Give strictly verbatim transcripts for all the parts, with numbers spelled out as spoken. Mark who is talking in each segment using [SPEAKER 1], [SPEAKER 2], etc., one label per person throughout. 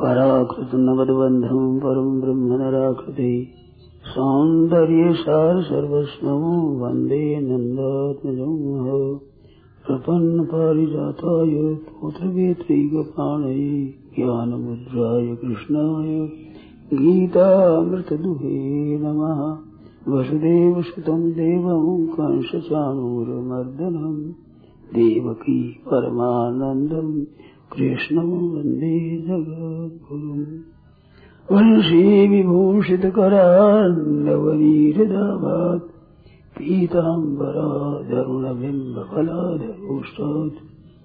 [SPEAKER 1] पराकृत नवद्बन्धं परं ब्रह्म नराकृते सौन्दर्य सार सर्वस्वं वन्दे नन्दात्मजं प्रपन्न पारिजाताय पुत्रवेत्रैकपाणये ज्ञानमुद्राय कृष्णाय गीतामृतदुहे नमः। वसुदेवसुतं देवं कंसचाणूरमर्दनं देवकी परमानन्दं कृष्णं वन्दे जगद्गुरुम्। वंशी विभूषितकरान्नवनीरदाभात् पीताम्बरादरुणबिम्बफलाधरोष्टात्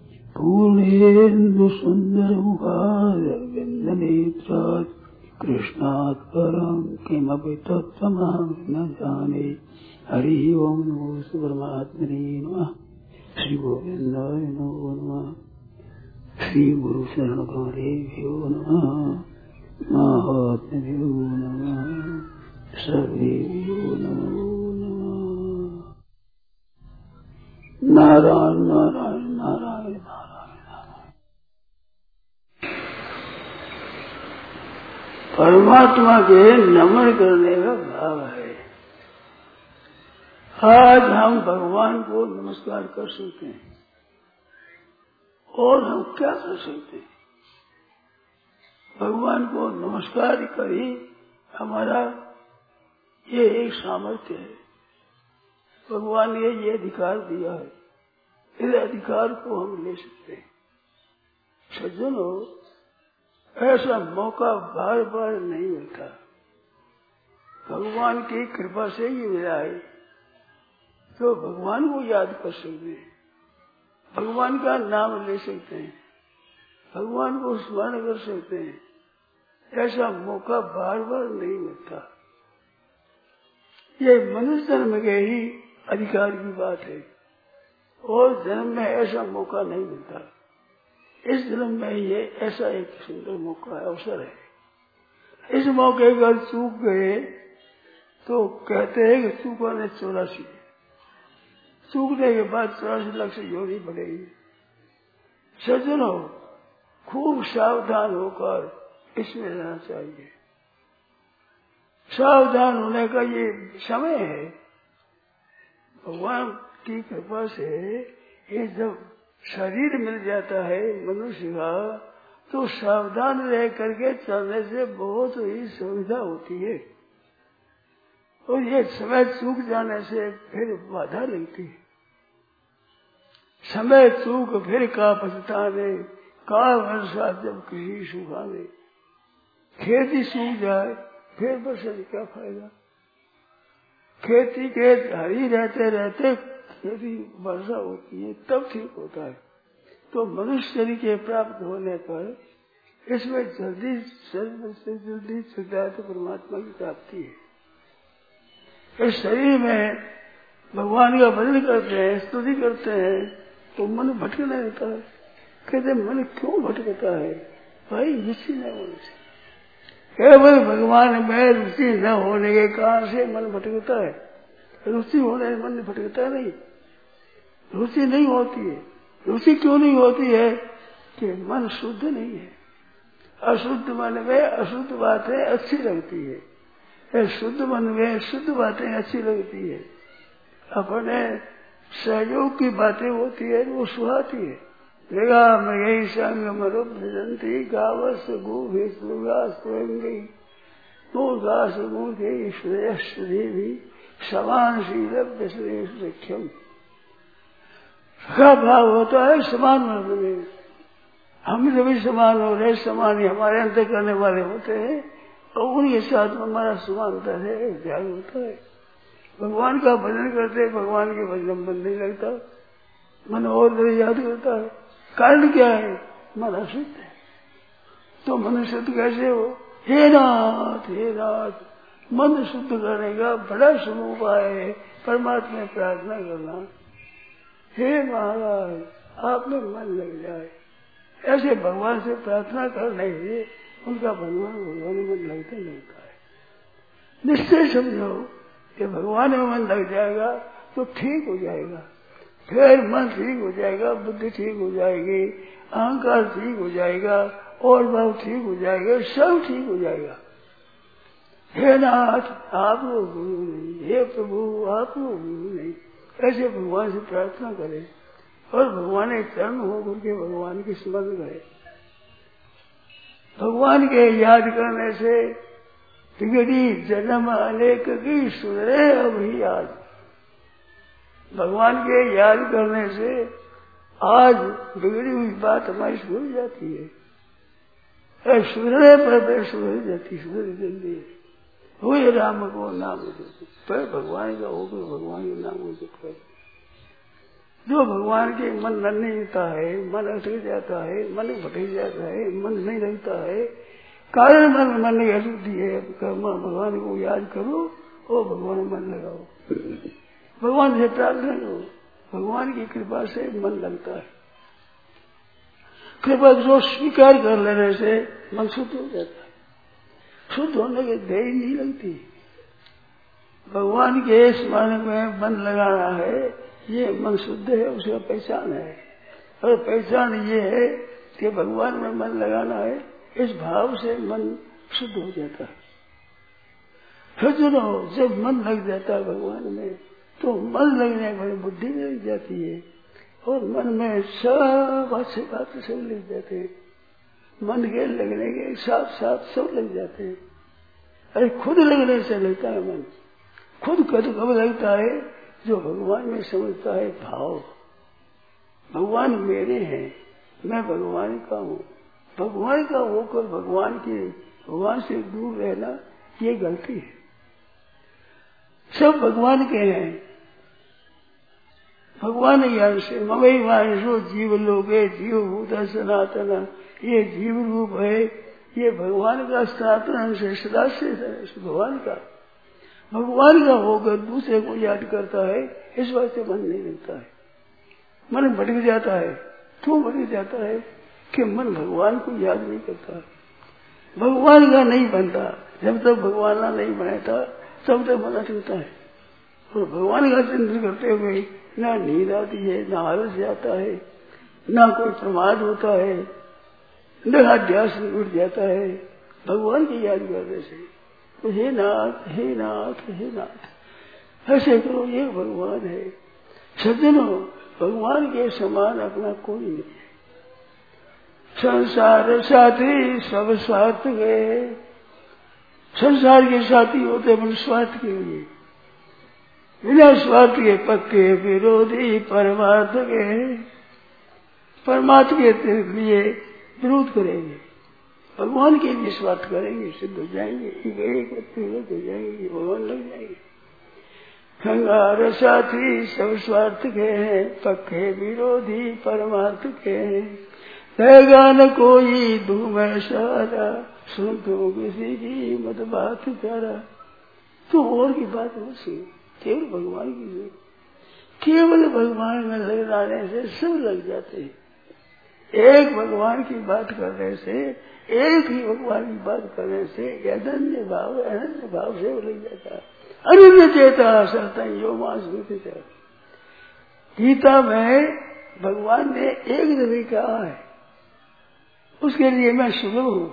[SPEAKER 1] पूर्णेन्दुसुन्दरमुखारविन्दनेत्रात् कृष्णात् परं किमपि तत्त्वमहं न जाने। हरि ओं नमो परमात्मने नमः। श्री गोविन्दाय नमो नमः। श्री गुरु शरणकारेभ्यो नमः। महात्म्यो नमः। सर्वेभ्यो नमो नमः। नारायण नारायण नारायण नारायण नारायण। परमात्मा के नमन करने का भाव है। आज हम भगवान को नमस्कार कर सकते हैं और हम क्या कर सकते हैं? भगवान को नमस्कार कर ही हमारा ये एक सामर्थ्य है। भगवान ने ये अधिकार दिया है, इस अधिकार को हम ले सकते हैं। सज्जनों, ऐसा मौका बार बार नहीं मिलता। भगवान की कृपा से ही मिला है, तो भगवान को याद कर सकते हैं, भगवान का नाम ले सकते हैं, भगवान को स्मरण कर सकते हैं। ऐसा मौका बार बार नहीं मिलता। ये मनुष्य जन्म के ही अधिकार की बात है और जन्म में ऐसा मौका नहीं मिलता। इस जन्म में ये ऐसा एक सुंदर मौका है, अवसर है। इस मौके का चूक गए तो कहते हैं कि चूका ने चौरासी, चूकने के बाद चौरासी लाख से जोड़ी पड़ेगी। सज्जनों, खूब सावधान होकर इसमें रहना चाहिए। सावधान होने का ये समय है। भगवान की कृपा से ये जब शरीर मिल जाता है मनुष्य का, तो सावधान रह करके चलने से बहुत ही सुविधा होती है और ये समय चूक जाने से फिर बाधा लगती है। समय चूक फिर का पछताने, का वर्षा जब किसी सुखाने। खेती सूख जाए फिर वर्षा से क्या फायदा? खेती के हरी रहते रहते खेती वर्षा होती है, तब ठीक होता है। तो मनुष्य शरीर के प्राप्त होने पर इसमें जल्दी से जल्दी चल जाए तो परमात्मा की प्राप्ति है। इस शरीर में भगवान का भजन करते हैं, स्तुति करते हैं, तो मन भटकने लगता है। कहते मन क्यों भटकता है? भाई रुचि न होने से, केवल भगवान में रुचि न होने के कारण से मन भटकता है। रुचि होने से मन भटकता नहीं, रुचि नहीं होती है। रुचि क्यों नहीं होती है? कि मन शुद्ध नहीं है। अशुद्ध मन में अशुद्ध बातें अच्छी लगती है, शुद्ध मन में शुद्ध बातें अच्छी लगती है। अपने सहयोग की बातें होती है वो सुहाती है। जगह में यही संग मरुप भजंती गावस गो भेषुगास्वंगी मूर्घास मूर्खे श्रेष्ठ देवी समान शीलभ्य श्रेष्ठ लक्ष्यम का भाव होता है समान वर्ग में। हम सभी समान हो रहे, समान ही हमारे अंतर करने वाले होते हैं और उनके साथ हमारा समानता है, ध्यान होता है। भगवान का भजन करते भगवान के भजन मन नहीं लगता, मन और देर याद करता है। कारण क्या है? मन अशुद्ध है। तो मन शुद्ध कैसे हो? हे नाथ हे नाथ, मन शुद्ध करने का बड़ा शुभ उपाय है परमात्मा प्रार्थना करना। हे महाराज, आप में मन लग जाए, ऐसे भगवान से प्रार्थना करने से उनका भगवान भगवान में मन लगता लगता है। निश्चय समझो कि भगवान में मन लग जाएगा तो ठीक हो जाएगा। फिर मन ठीक हो जाएगा, बुद्धि ठीक हो जाएगी, अहंकार ठीक हो जाएगा और भाव ठीक हो जाएगा, सब ठीक हो जाएगा। हे नाथ आप वो गुरु नहीं, हे प्रभु आप वो गुरु नहीं, ऐसे भगवान से प्रार्थना करें और भगवान एक चरण हो करके भगवान की स्मरण करें। भगवान के याद करने से बिगड़ी जन्म अनेक की सुधरे अभी आज। भगवान के याद करने से आज बिगड़ी हुई बात हमारी सुधर जाती है, सुधरे पर सुधर जाती, सुधर जल्दी हुए राम को नाम पर भगवान का होकर भगवान के नाम को जप कर। जो भगवान के मन नहीं होता है, मन अटक जाता है, मन भटक जाता है, मन नहीं रहता है, कारण मन मन की अशुद्धि है। भगवान को याद करो और भगवान मन लगाओ, भगवान से प्रार्थना करो, भगवान की कृपा से मन लगता है। कृपा को स्वीकार कर लेने से मन शुद्ध हो जाता है। शुद्ध होने की देरी नहीं लगती। भगवान के स्मरण में मन लगाना है, ये मन शुद्ध है, उसका पहचान है। और पहचान ये है कि भगवान में मन लगाना है, इस भाव से मन शुद्ध हो जाता है। फिर सुनो, जब मन लग जाता है भगवान में तो मन लगने पर बुद्धि लग जाती है और मन में सब अच्छे बात सब लग जाते हैं। मन के लगने के साथ साथ सब लग जाते हैं। अरे खुद लगने से लगता है मन, खुद कद कब लगता है जो भगवान में समझता है भाव। भगवान मेरे हैं, मैं भगवान का हूँ। भगवान का होकर भगवान के भगवान से दूर रहना ये गलती है। सब भगवान के हैं, भगवान ज्ञान से ममई वाणिशो जीव लोगे जीव भूता सनातन। ये जीव रूप है, ये भगवान का सनातन से सदा से भगवान का भगवान का होकर दूसरे को याद करता है, इस बात से मन नहीं लगता है। मन भटक जाता है। क्यों भटक जाता है कि मन भगवान को याद नहीं करता, भगवान का नहीं बनता। जब तक भगवान का नहीं बनाता तब तक मन अटकता है। और भगवान का चिंतन करते हुए ना नींद आती है, ना आलस आता है, ना कोई प्रमाद होता है, न अध्यास उठ जाता है भगवान की याद करने से। तो हे नाथ हे नाथ हे नाथ ऐसे करो, ये भगवान है। सज्जनों, भगवान के समान अपना कोई नहीं है। संसार साथी सब स्वार्थ गए। संसार के साथी होते अपन स्वार्थ के लिए, बिना स्वार्थ के पक्के विरोधी परमार्थ के, परमात्मा के लिए विरोध करेंगे, भगवान के लिए स्वार्थ करेंगे, सिद्ध हो जाएंगे, एक हो जाएंगे, भगवान लग जाएंगे। संसार साथी सब स्वार्थ के हैं, पक्के विरोधी परमार्थ के हैं। रहेगा न कोई धूम सारा, सुन तो किसी की मत बात करा। तो और की बात न सुन, केवल भगवान की सुन। केवल भगवान में लग जाने से सब लग जाते हैं। एक भगवान की बात करने से, एक ही भगवान की बात करने से अनन्य भाव अनन्य भाव से लग जाता है। अनन्य चेता सरता यो मास में। गीता में भगवान ने एक दफे कहा है, उसके लिए मैं सुलभ हूँ,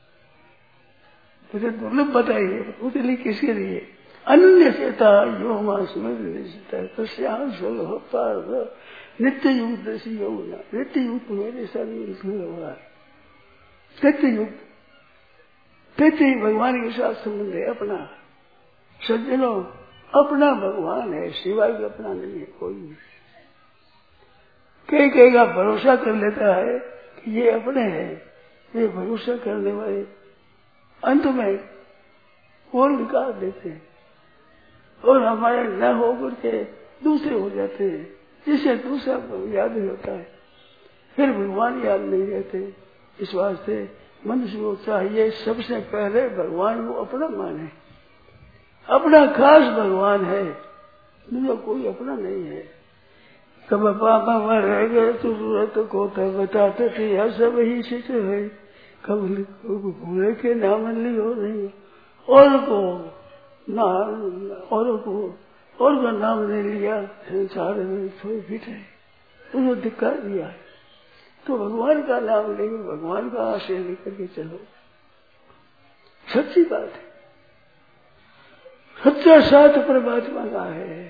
[SPEAKER 1] मुझे दुर्लभ बताइए, उसके लिए किसके लिए? अनन्य चेता यो मास में श्याम सुलभ पार नित्य युग दशी योगना। नित्य युग मेरे साथ होगा, नित्य युग नित्य भगवान के साथ संबंध है अपना। सज्जनों, अपना भगवान है, सिवाय का अपना नहीं है कोई। कई कई का भरोसा कर लेता है कि ये अपने हैं, ये भरोसा करने वाले अंत में और विकास देते हैं और हमारे न होकर के दूसरे हो जाते हैं, जिससे दूसरा याद नहीं होता है, फिर भगवान याद नहीं रहते। इस वास्ते मनुष्य को चाहिए सबसे पहले भगवान को अपना माने। अपना खास भगवान है, दूसरा कोई अपना नहीं है। कब पापा में रह गए तो सूरत को तो बताते थे यह सब ही सिद्ध है। कब भूले के नाम लियो नहीं, और को ना और को और का नाम नहीं लिया, संसार में थोड़ी फिट है, उसको धिक्कार दिया है। तो भगवान का नाम लेकर भगवान का आश्रय लेकर के चलो। सच्ची बात है, सच्चा साथ परमात्मा का है।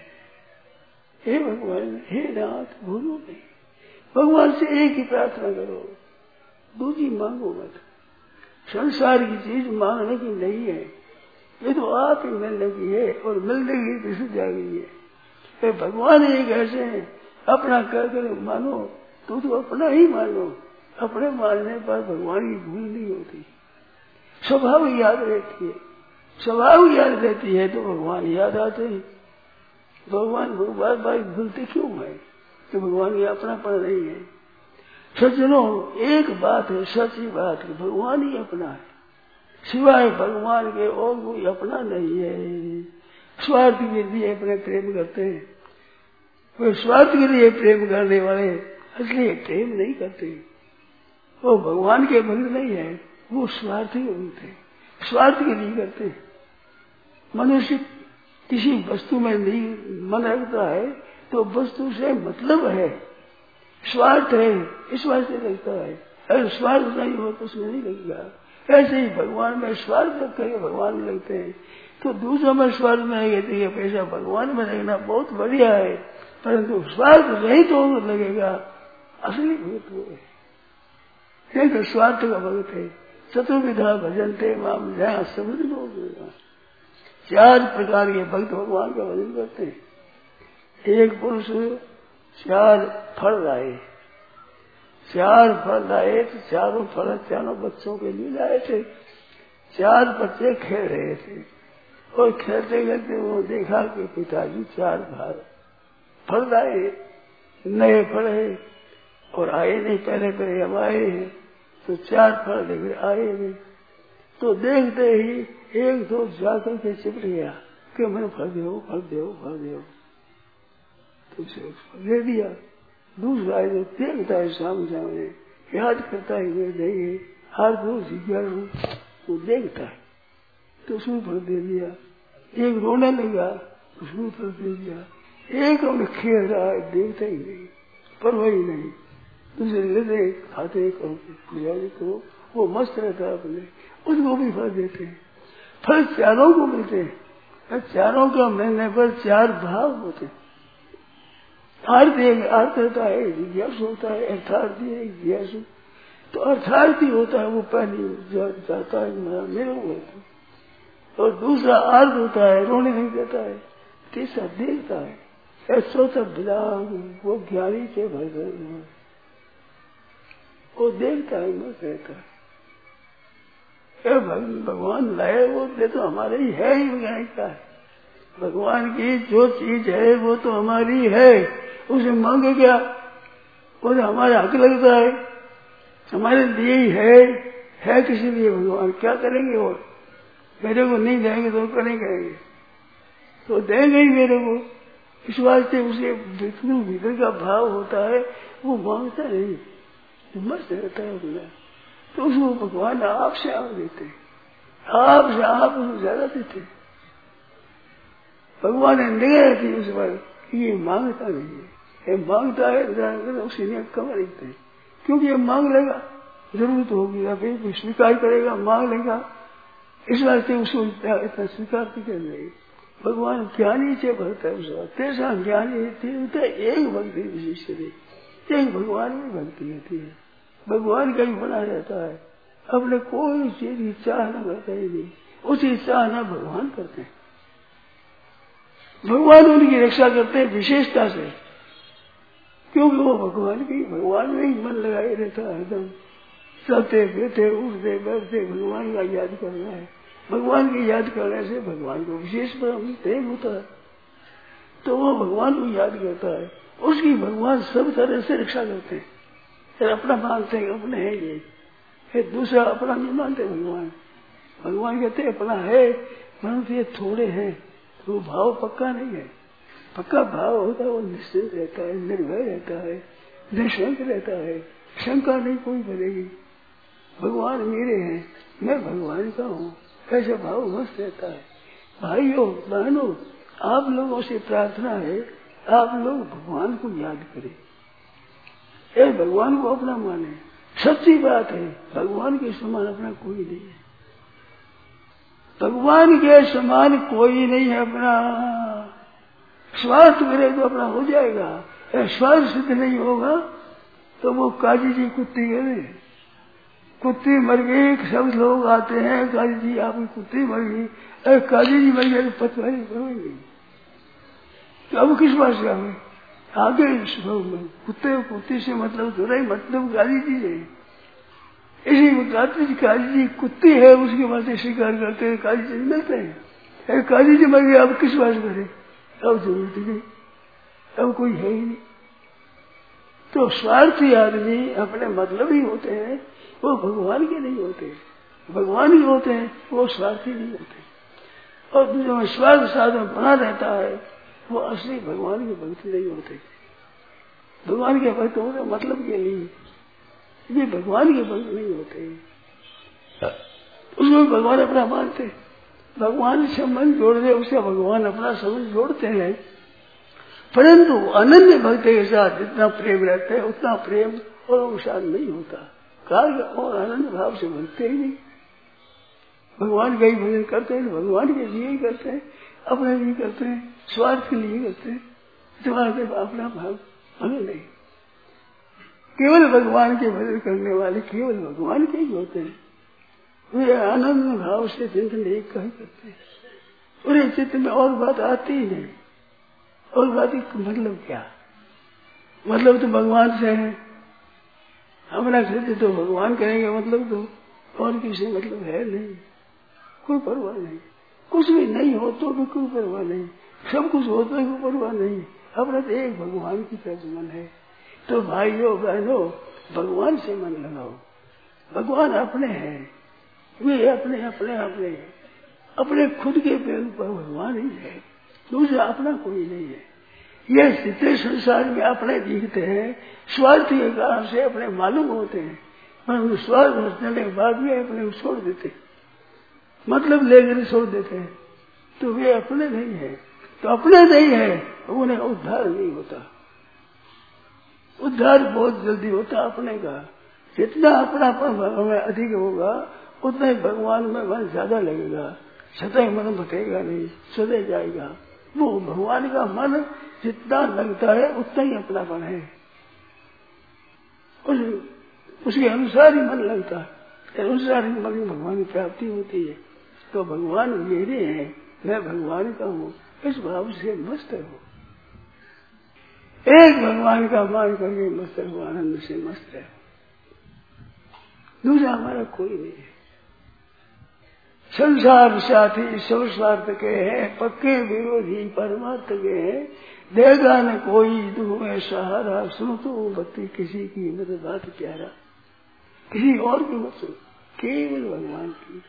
[SPEAKER 1] हे भगवान, हे नाथ, भूलो नहीं। भगवान से एक ही प्रार्थना करो, दूसरी मांगो मत। संसार की चीज मांगने की नहीं है, ये तो आप ही मिलने की है और मिलने की किसी जा गई है। भगवान एक ऐसे हैं, अपना कर कर मानो तो तो अपना ही मानो। अपने मानने पर भगवान की भूल नहीं होती, स्वभाव याद रहती है। स्वभाव याद रहती है तो भगवान याद आते हैं। भगवान बार बार भूलते क्यों है? कि भगवान ये अपनापन नहीं है। सज्जनों, एक बात है, सच्ची बात है, भगवान ही अपना है, सिवाय भगवान के और कोई अपना नहीं है। स्वार्थ के लिए अपने प्रेम करते हैं, वे स्वार्थ के लिए प्रेम करने वाले असली प्रेम नहीं करते। वो भगवान के भक्त नहीं है, वो स्वार्थी होते, स्वार्थ के लिए करते। मनुष्य किसी वस्तु में नहीं मन रखता है तो वस्तु से मतलब है, स्वार्थ है, इस वास्ते लगता है। अगर स्वार्थ नहीं हो तो उसमें नहीं लगेगा। ऐसे ही भगवान में स्वार्थ रख करके भगवान में लगते हैं तो दूसरों में स्वार्थ में लगेगा। ये पैसा भगवान में लगना बहुत बढ़िया है, परंतु स्वार्थ नहीं तो लगेगा, असली भक्त वो है। एक स्वार्थ का भक्त है, चतुर्विधा भजन थे माम जहाँ समझ लो। चार प्रकार के भक्त भगवान का भजन करते हैं। एक पुरुष चार फल लाए, चार फल लाए तो चारों फल चारों बच्चों के लिए लाए थे। चार बच्चे खेल रहे थे और खेलते खेलते वो देखा कि पिताजी चार बार फल लाए, नए फल है और आए नहीं, पहले पहले हम आए हैं तो चार फल लेकर आए नहीं। तो देखते ही एक दो जाकर के चिपट गया कि मैंने फल दो फल दो फल दो, तो उसे दे दिया। दूसरा जो देखता है सामने सामने, याद करता है मैं नहीं हर दो जिज्ञासु वो देखता है तो उसमें फल दे दिया। एक रोने लगा, उसमें फल दे दिया। एक हमने खेल रहा है, देखता ही नहीं, परवाह ही नहीं। दूसरे लेते खाते करो, पूजा करो, वो मस्त रहता है अपने, उसको भी फल देते हैं। फल चारों को मिलते हैं, चारों का मिलने पर चार भाव होते हैं। अर्थ एक अर्थ होता है, जिज्ञासु होता है, अर्थार्थी है जिज्ञासु। तो अर्थार्थी होता है वो पहले जाता है मेरे को, और दूसरा अर्थ होता है रोने नहीं देता है, तीसरा देखता है, चौथा विराग वो ज्ञानी के भर वो देखता है मत रहता है। भगवान लाए वो दे तो हमारे ही है ही, ज्ञानी का है। भगवान की जो चीज है वो तो हमारी है, उसे मांगे क्या? वो तो हमारा हक लगता है, हमारे लिए ही है, है किसी लिए भगवान क्या करेंगे? वो मेरे को नहीं देंगे तो करेंगे, तो देंगे ही मेरे को। इस वास्ते उसे भीतर का भाव होता है, वो मांगता नहीं, मस्त रहता है अपना। तो उसको भगवान आपसे आप देते, आपसे आप उसको ज्यादा देते। भगवान ने निगाह रखी उस पर, ये मांगता नहीं है, ये मांगता है उसे ने कम रखते, क्योंकि ये मांग लेगा जरूरत होगी, अभी स्वीकार करेगा, मांग लेगा, इस वास्ते उसको इतना स्वीकार नहीं कर रहे। भगवान ज्ञानी से भरता है उसका, तेजा ज्ञानी एक भक्ति विशिष्ट है, एक भगवान में भक्ति होती है। भगवान का ही बना रहता है, अपने कोई चीज की चाह न करता ही नहीं, उसी चाह न भगवान करते हैं। भगवान उनकी रक्षा करते हैं विशेषता से, क्योंकि वो भगवान की भगवान में ही मन लगाए रहता है, एकदम चलते बैठे उठते बैठते भगवान का याद करना है। भगवान की याद करने से भगवान को विशेष प्रेम होता है, तो वो भगवान को याद करता है, उसकी भगवान सब तरह से रक्षा करते हैं। फिर अपना मानते हैं अपने है ये, फिर दूसरा अपना नहीं मानते भगवान। भगवान कहते अपना है, परंतु ये थोड़े हैं, तो वो भाव पक्का नहीं है। पक्का भाव होता है वो निश्चित रहता है, निर्भय रहता है, निशंक रहता है, शंका नहीं कोई करेगी। भगवान मेरे हैं, मैं भगवान का हूँ, ऐसा भाव मस्त रहता है। भाइयों बहनों, आप लोगों से प्रार्थना है, आप लोग भगवान को याद करें, एक भगवान को अपना माने। सच्ची बात है, भगवान के समान अपना कोई नहीं है। भगवान के समान कोई नहीं है अपना। स्वार्थ करे तो अपना हो जाएगा, स्वार्थ सिद्ध नहीं होगा तो वो काजी जी कुत्ती करे, कुत्ती मर गई, सब लोग आते हैं, काजी जी आपकी कुत्ती मर गई, अरे काजी जी मर गए तो पतवारी करोगे, तो अब किस बात से हमें आगे कुत्ते कुत्ती से मतलब तो नहीं, मतलब काजी जी है। इसी बताते जी काजी जी कुत्ती है, उसके बाद शिकार करते हैं, काजी जी मिलते हैं, अरे काजी जी मर गए अब किस बात करे, अब जरूरत नहीं, अब कोई है ही नहीं। तो स्वार्थी आदमी अपने मतलब ही होते हैं, वो भगवान के नहीं होते। भगवान ही होते हैं, वो स्वार्थी नहीं होते। और जो स्वार्थ साधन बना रहता है वो असली भगवान के भक्त नहीं होते। भगवान के भक्त होते मतलब के लिए, ये भगवान के भक्त नहीं होते। उसको भगवान अपना मानते, भगवान से मन जोड़ दे उससे भगवान अपना संबंध जोड़ते हैं। परंतु अनन्य भक्त के साथ जितना प्रेम रहता है उतना प्रेम और अनुसार नहीं होता। कार्य और अनन्य भाव से बनते ही नहीं। भगवान का ही भजन करते हैं, भगवान के लिए ही करते हैं, अपने लिए करते हैं, स्वार्थ के लिए करते हैं, तुम्हारे अपना भाव हमें नहीं। केवल भगवान के भजन करने वाले केवल भगवान के ही होते हैं। वे आनंद भाव से चिंतन एक का ही करते हैं, उन्हें चित्त में और बात आती ही नहीं। और बात मतलब क्या, मतलब तो भगवान से है, हमारा कृत्य तो भगवान करेंगे, मतलब तो और किसी मतलब है नहीं, कोई परवाह नहीं। कुछ भी नहीं हो तो भी कोई परवाह नहीं, सब कुछ हो तो कोई परवाह नहीं, अपना तो एक भगवान की तरफ मन है। तो भाइयों बहनों भगवान से मन लगाओ, भगवान अपने हैं, वे अपने अपने अपने अपने खुद के पैर पर भगवान ही है, दूसरा अपना कोई नहीं है। ये स्थिति संसार में अपने दिखते हैं, स्वार्थ के कारण से अपने मालूम होते हैं, पर स्वार्थ बचने के बाद भी अपने छोड़ देते, मतलब लेकर छोड़ देते हैं, तो वे अपने नहीं है। तो अपने नहीं है उन्हें उद्धार नहीं होता। उद्धार बहुत जल्दी होता अपने का। जितना अपनापन में अधिक होगा उतना ही भगवान में मन ज्यादा लगेगा, सदैव मन भटेगा नहीं, सदैव जाएगा। वो भगवान का मन जितना लगता है उतना ही अपनापन है, उस, उसके अनुसार ही मन लगता है, अनुसार ही मन भगवान की प्राप्ति होती है। तो भगवान मेरे हैं, मैं भगवान का हूँ, इस भाव से मस्त हो। एक भगवान का मान करके मस्त हो, आनंद से मस्त है, दूसरा हमारा कोई नहीं है। संसार साथी सब स्वार्थ के हैं, पक्के विरोधी परमार्थ के हैं, देगा न कोई तुम्हें सहारा, सुनो तो भक्ति किसी की मत बात प्यारा, किसी और की मत सुनो, केवल भगवान की।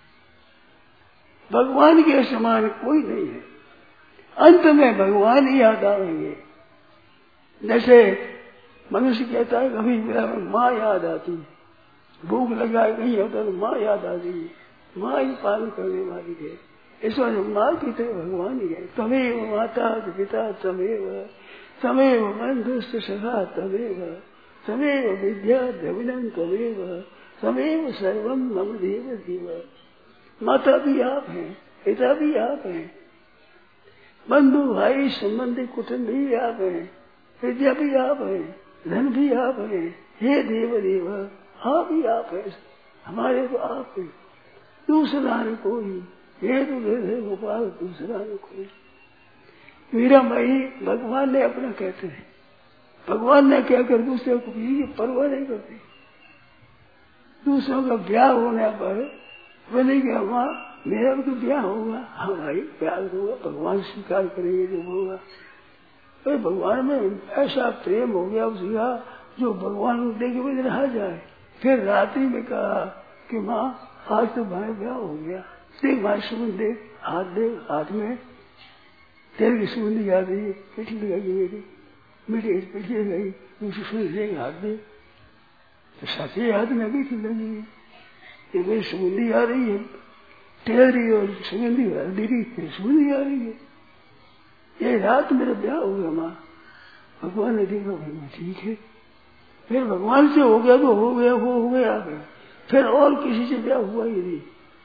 [SPEAKER 1] भगवान के समान कोई नहीं है। अंत में भगवान ही याद आएंगे। जैसे मनुष्य कहता है कभी मेरा माँ याद आती है, भूख लगा नहीं होता तो माँ याद आती है, माँ ही पालन करने वाली है। इस वजह माँ की तरह भगवान ही है। तमेव माता पिता तमेव, तमेव बंधुस्त सखा तमेव, तमेव विद्या द्रविणम तमेव, तमेव सर्वम मम देव जीव। माता भी आप हैं, पिता भी आप हैं, बंधु भाई संबंधी कुटुंब भी आप हैं, विद्या भी आप हैं, धन भी आप हैं। हे देव देव आप ही आप हैं, हमारे तो आप हैं, दूसरा न कोई। ये तो दे गोपाल दूसरा न कोई। मीरा माई भगवान ने अपना कहते हैं, भगवान ने क्या कर दूसरे को भी परवाह नहीं करते। दूसरों का ब्याह होने पर बोले कि माँ मेरा भी तो ब्याह होगा, हाँ भाई ब्याह होगा, भगवान स्वीकार करेंगे जो होगा। तो भगवान में ऐसा प्रेम हो गया उसका जो भगवान को देख के रहा जाए। फिर रात्रि में कहा कि माँ आज तो भाई ब्याह हो गया, देख भाई सुन दे, हाथ दे, हाथ में तेरे की सुगंधी आ रही है, पिछली लगी मेरी मेरी पिछली गई, मुझे सुन दे हाथ दे, तो सच्चे हाथ में भी लगी है, ये मेरी सुगंधी आ रही है, तेरी और सुगंधी मेरी सुगंधी आ रही है। ये रात मेरा ब्याह हो गया माँ। भगवान ने देखा भाई ठीक है, फिर भगवान से हो गया तो हो गया, वो हो गया, फिर और किसी से ब्याह हुआ ही नहीं।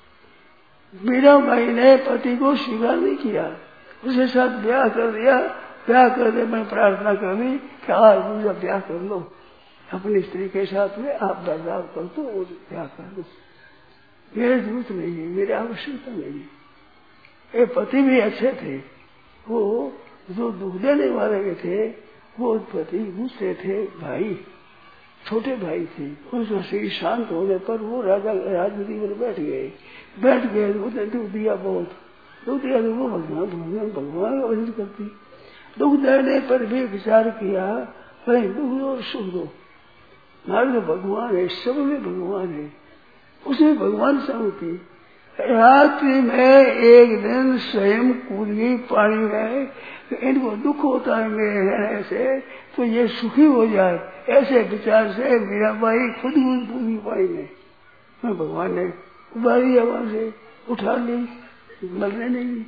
[SPEAKER 1] मीरा भाई ने पति को स्वीकार नहीं किया, उसके साथ ब्याह कर दिया। ब्याह कर दे, मैं प्रार्थना कर दी कि आज मुझे ब्याह कर लो अपनी स्त्री के साथ में, आप बदलाव कर दो और ब्याह कर दो, मेरे जरूरत नहीं है, मेरी आवश्यकता नहीं है। ये पति भी अच्छे थे, वो जो दुख देने वाले थे वो पति दूसरे थे, भाई छोटे भाई थे। उसका शरीर शांत होने पर वो राजा राजगद्दी पर बैठ गए बैठ गए उसने दुख दिया, बहुत दुख दिया तो वो भगवान भगवान भगवान का भजन करती। दुख देने पर भी विचार किया, भाई दुख दो और सुख दो, हमारे तो भगवान है, सब में भगवान है, उसमें भगवान शांति। रात्रि में एक दिन स्वयं कूद गई पानी में, तो इनको दुख होता है मेरे रहने से, तो ये सुखी हो जाए, ऐसे विचार से मीराबाई खुद कूद गई पानी में। मैं भगवान ने उबारी आवाज से उठा ली, मरने नहीं दी।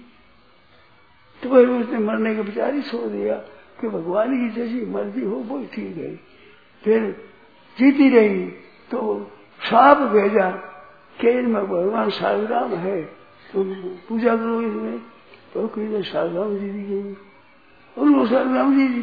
[SPEAKER 1] तो फिर उसने मरने के विचार ही छोड़ दिया कि भगवान की जैसी मर्जी हो वो ठीक है। फिर जीती रही तो साप भेजा कि इनमें भगवान सालग्राम है, तो पूजा करो इसमें। तो किसी सालग्राम जी दी गई, उनको सालग्राम जी दी।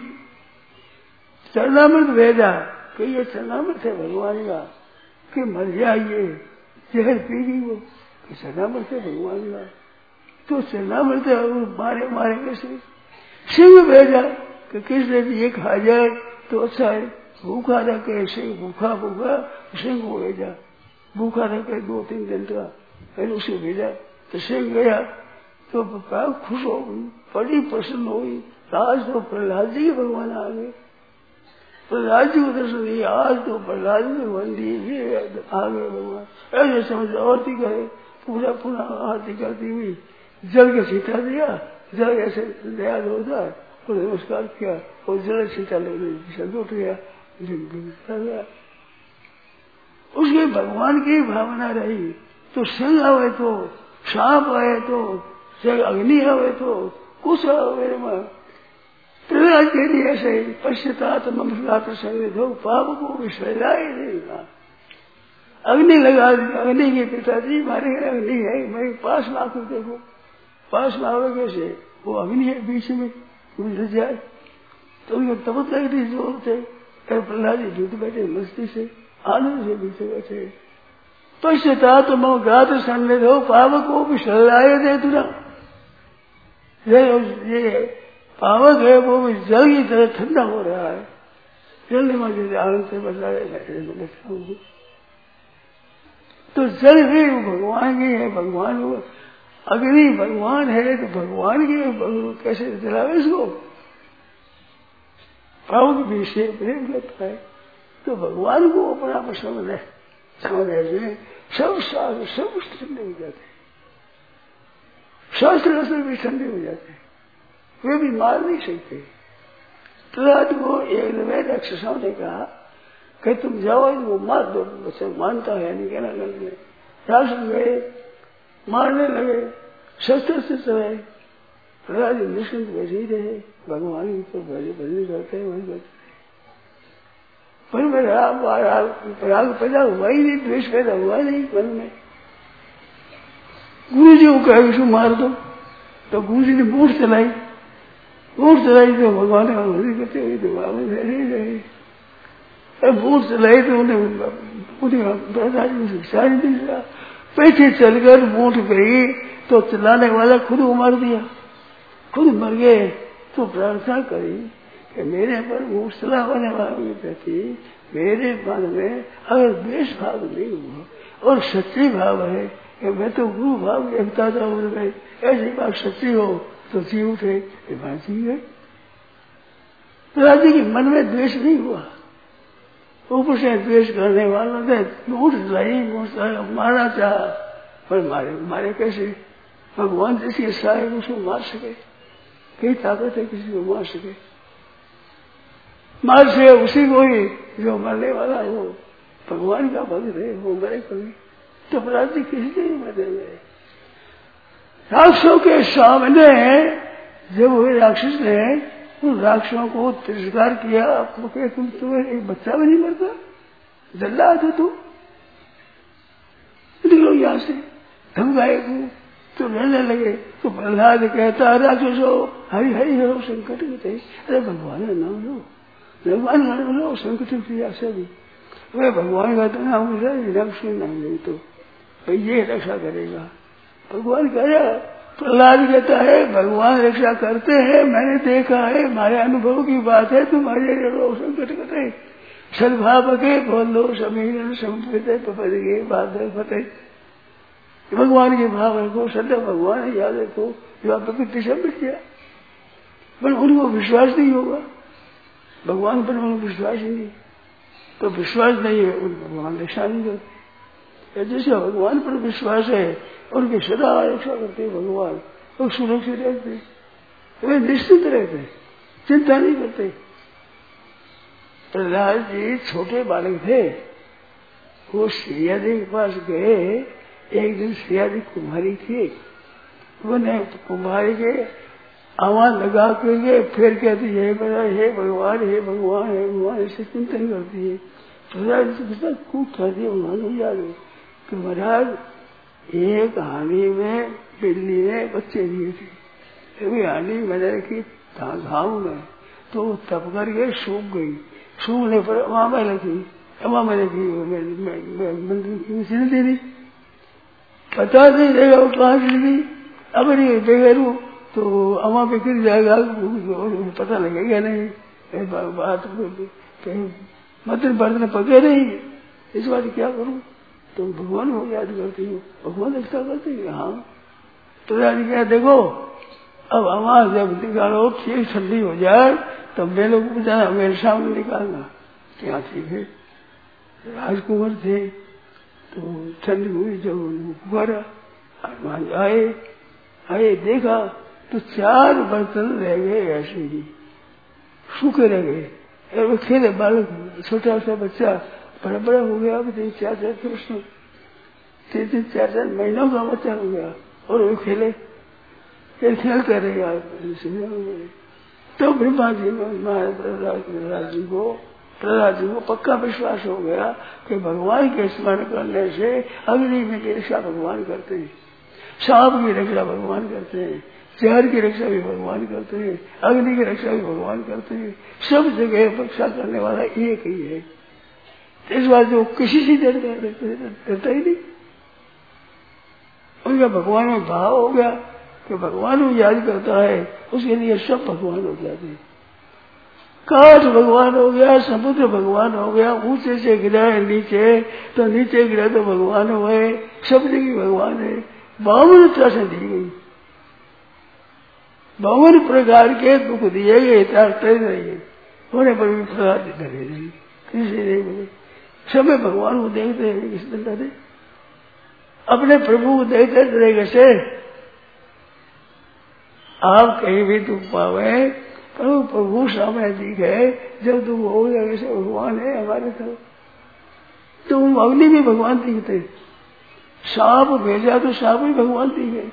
[SPEAKER 1] चरणामृत भेजा कि ये चरणामृत है भगवान का, कि मर जाइए, जहर पी गई वो, कि चरणामृत है भगवान का, तो चरणामृत मारे मारे कैसे। सिंह भेजा कि किसने ये खा जाए तो अच्छा है, भूखा रह के सिंह भूखा भूखा सिंह को भेजा, भूखा रह के दो तीन दिन का, फिर उसे भेजा तो सिंह गया तो खुश हो गई, बड़ी प्रसन्न हो गई। आज तो प्रहलाद जी भगवान आ गए, प्रहलाद जी को दर्शन दिए, आज तो प्रहलाद जी भगवान दिए आ गए भगवान। ऐसे समझ आरती करे, पूरा पुनः आरती करती हुई जल के सीता दिया, जल ऐसे दयाल होता है और नमस्कार किया और जल सीता लेने उठ गया, गया। उसके भगवान की भावना रही। तो सिंह आवे तो सांप आए तो अग्नि आवे तो कुछ आवे प्रहलाद के लिए ऐसे पश्चात ममस्कार संग हो पाप को विसर्जाए देगा। अग्नि लगा दी, अग्नि के पिताजी मारे अग्नि है, मेरे पास में आकर देखो, पास में आवे कैसे, वो अग्नि है बीच में गुजर जाए। तो उनको तबत लगती जोर थे, प्रहलाद जी जुट बैठे मस्ती से, आनंद से बीच बैठे। पश्चात मम गात सन्निध हो पावक को भी सलाए दे तुरा। ये पावक है वो भी जल की तरह ठंडा हो रहा है, जल में जैसे आनंद से बदलाए। तो जल भी भगवान की है, भगवान वो अग्नि भगवान है तो भगवान की कैसे जलावे इसको। पावक भी से प्रेम करता है तो भगवान को अपना पसंद है, समझने में सब शास्त्र सब ठंडे हो जाते हैं, शास्त्र अस्त्र भी ठंडे हो जाते हैं, वे भी मार नहीं सकते। प्रहलाद को एक वैद राक्षसों ने कहा कि तुम जाओ वो मार दो, बच्चा मानता है नहीं कहना करने। राक्षस गए, मारने लगे, शस्त्र से चलाए। प्रहलाद निश्चिंत बैठे ही रहे, भगवान की तो भजन करते हैं वही करते। पर मेरा राग पैदा हुआ ही नहीं, द्वेष पैदा हुआ नहीं मन में। गुरु जी को कहा इसको मार दो, तो गुरु जी ने बूढ़ चलाई, बूढ़ चलाई तो भगवान का भजन करते हुए दिमाग में बैठे ही रहे। बूढ़ चलाई तो उन्हें शिक्षा नहीं दी, पीछे चलकर बूढ़ गई तो चलाने वाला खुद को मार दिया, खुद मर गए। तो प्रार्थना करी कि मेरे पर ऊँट चला होने वाले प्रति मेरे मन में अगर द्वेष भाव नहीं हुआ और सच्ची भाव है कि मैं तो गुरु भाव एकता जाऊँ में, ऐसी बात सच्ची हो तो जी उठे, जी गए। प्रहलाद जी के मन में द्वेष नहीं हुआ, ऊपर से द्वेष करने वालों ने ऊँट लाई, मारना चाहा पर मारे मारे कैसे। भगवान जिसकी इच्छा है उसको मार सके, कई ताकत है किसी को मार सके, मार से उसी को ही जो मरने वाला हो भगवान का भक्त है वो मरे कभी। तो प्रहलाद जी किसी से नहीं मरेंगे। राक्षसों के सामने जब हुए राक्षस ने उन राक्षसों को तिरस्कार किया। आपको कहे तुम तुम्हें एक बच्चा भी नहीं मरता, जल्ला था तू, निकलो यहाँ से, धमकाए तू तो लड़ने लगे। तो प्रहलाद कहता राक्षसो हरि हरि हो संकट के, अरे भगवान का नाम लो, भगवान का नाम लो, संकट क्रिया से भी वे भगवान का तो नाम रक्षा नाम नहीं तो ये रक्षा करेगा। भगवान कह रहा, प्रहलाद कहता है भगवान रक्षा करते हैं, मैंने देखा है, हमारे अनुभव की बात है। तुम्हारे लोग संकट कटे सद्भाव के बोलो समीरण संपदे पद के बात फतेह। भगवान के भाव रखो, सदा भगवान याद रखो, जो आप प्रकृति से मिट गया, पर उनको विश्वास नहीं होगा भगवान पर, उनको विश्वास ही नहीं, तो विश्वास नहीं है उन भगवान रक्षा नहीं करते। जैसे भगवान पर विश्वास है उनकी सदा रक्षा करते भगवान, और सुरक्षित रहते, वे निश्चित रहते, चिंता नहीं करते। प्रहलाद जी छोटे बालक थे, वो श्रीयादी के पास गए। एक दिन श्रीयादी कुम्हारी थी, उन्हें कुम्हारी के आवाज लगा के गए, फिर कहती है हे भगवान हे भगवान हे भगवान, ऐसे चिंतन करती है। प्रहलाद जी खूब कहती है भगवान याद है कि महाराज एक हांडी में बिल्ली ने बच्चे दिए थे, अभी हांडी मैंने रखी घाव में, तो तप करके सूख गई, सूखने पर अमा में लगी, अमा में लगी मंदिर दे दी, पता नहीं रहेगा वो कहाँ से दी, अब नहीं बेगरू तो अमा पे गिर जाएगा, पता लगेगा नहीं, बात मतलब बर्तन पके नहीं, इस बात क्या करूं, तो भगवान को याद करती हूँ, भगवान ऐसा करते हैं। हाँ तो याद क्या, देखो अब अमा जब निकालो ठीक ठंडी हो जाए तब मेरे को जाना, मेरे सामने निकालना। क्या ठीक है, राजकुमार थे तो ठंडी हुई, जब पुकारा हनुमान आए आए देखा तो चार बर्तन रह गए ऐसे ही सूखे रह गए। वो खेले बालक, छोटा सा बच्चा बड़ा बड़ा हो गया, अब तीन चार चार तीन तीन चार चार महीनों का बच्चा हो गया, और वो खेले खेल खेल कर रहे। तो ब्रह्मा जी प्रहलाद जी को प्रहलाद जी को पक्का विश्वास हो गया कि भगवान के स्मरण करने से अग्नि में की रक्षा भगवान करते हैं, सांप की रक्षा भगवान करते हैं, जहर की रक्षा भी भगवान करते हैं, अग्नि की रक्षा भी भगवान करते हैं, सब जगह रक्षा करने वाला एक ही है। इस बात जो किसी से डरता ही नहीं, उनका भगवान में भाव हो गया कि भगवान को याद करता है, उसके लिए सब भगवान हो जाते हैं। काठ भगवान हो गया, समुद्र भगवान हो गया, ऊंचे से गिरा है नीचे तो नीचे गिरा तो भगवान हुए, सब जगह भगवान है। बावन तरह दी गई, बावन प्रकार के दुख दिए गए, तरह नहीं होने पर भी प्रकार डरे नहीं, किसी नहीं मिले, सब भगवान को देखते हैं, किस दिन डरे, अपने प्रभु को देखते डरे कैसे। आप कहीं भी दुख पावे प्रभु प्रभु सामने दिखे, जब दुख हो गया वैसे भगवान है हमारे तरफ, तो अग्नि भी भगवान दिखते, सांप भेजा तो सांप भी भगवान दिखे,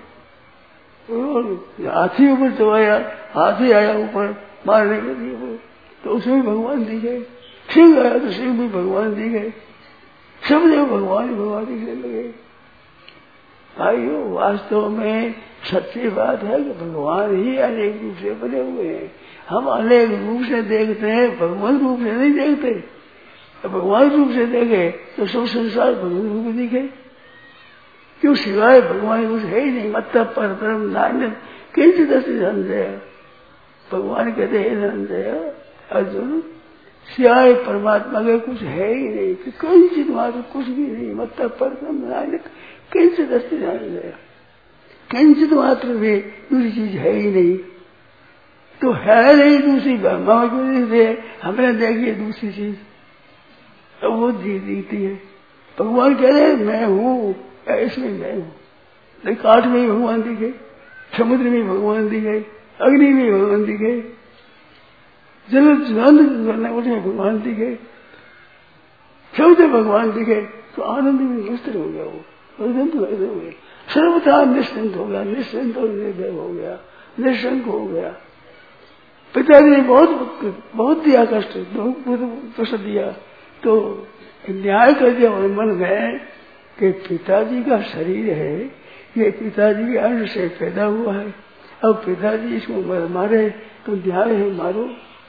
[SPEAKER 1] हाथी ऊपर चबाया, हाथी आया ऊपर मारने के लिए तो उसमें भी भगवान दिखे, सिंह आया तो सिंह भी भगवान दिखे, सब जगह भगवान भगवान दिखने लगे। भाइयों वास्तव में सच्ची बात है कि भगवान ही अनेक रूप से बने हुए हैं, हम अनेक रूप से देखते हैं, भगवान रूप से नहीं देखते। तो भगवान रूप से देखे तो सब संसार भगवान रूप में दिखे, क्यों सिवाय भगवान कुछ है ही नहीं। मत पर परम नारायण किंचित संजय, भगवान कहते हैं संजय अर्जुन सिवाय परमात्मा के कुछ है ही नहीं, कि किंचित मात्र कुछ भी नहीं। मत पर परम नारायण किंचित संजय, किंचित मात्र भी दूसरी चीज है ही नहीं, तो है नहीं दूसरी ब्रह्मा से हमने देखी दूसरी चीज, तो वो दिखती है। भगवान कह रहे मैं हूँ, इसमें मैं हूँ, काठ में भी भगवान दिखे, समुद्र में भगवान दिखे, अग्नि में भगवान दिखे, जल ज्ञान करने उसमें भगवान दिखे, सबसे भगवान दिखे, तो आनंद में मस्त हो गया, वो सर्वथा निश्चिंत हो गया, निश्चिंत और निर्भय हो गया, निशंक हो गया। पिताजी ने बहुत बहुत दिया कष्ट, बहुत कष्ट दिया। तो न्याय कर दिया मन में कि पिताजी का शरीर है, ये पिताजी के अंश से पैदा हुआ है, अब पिताजी इसको मारे तो न्याय है, मारो,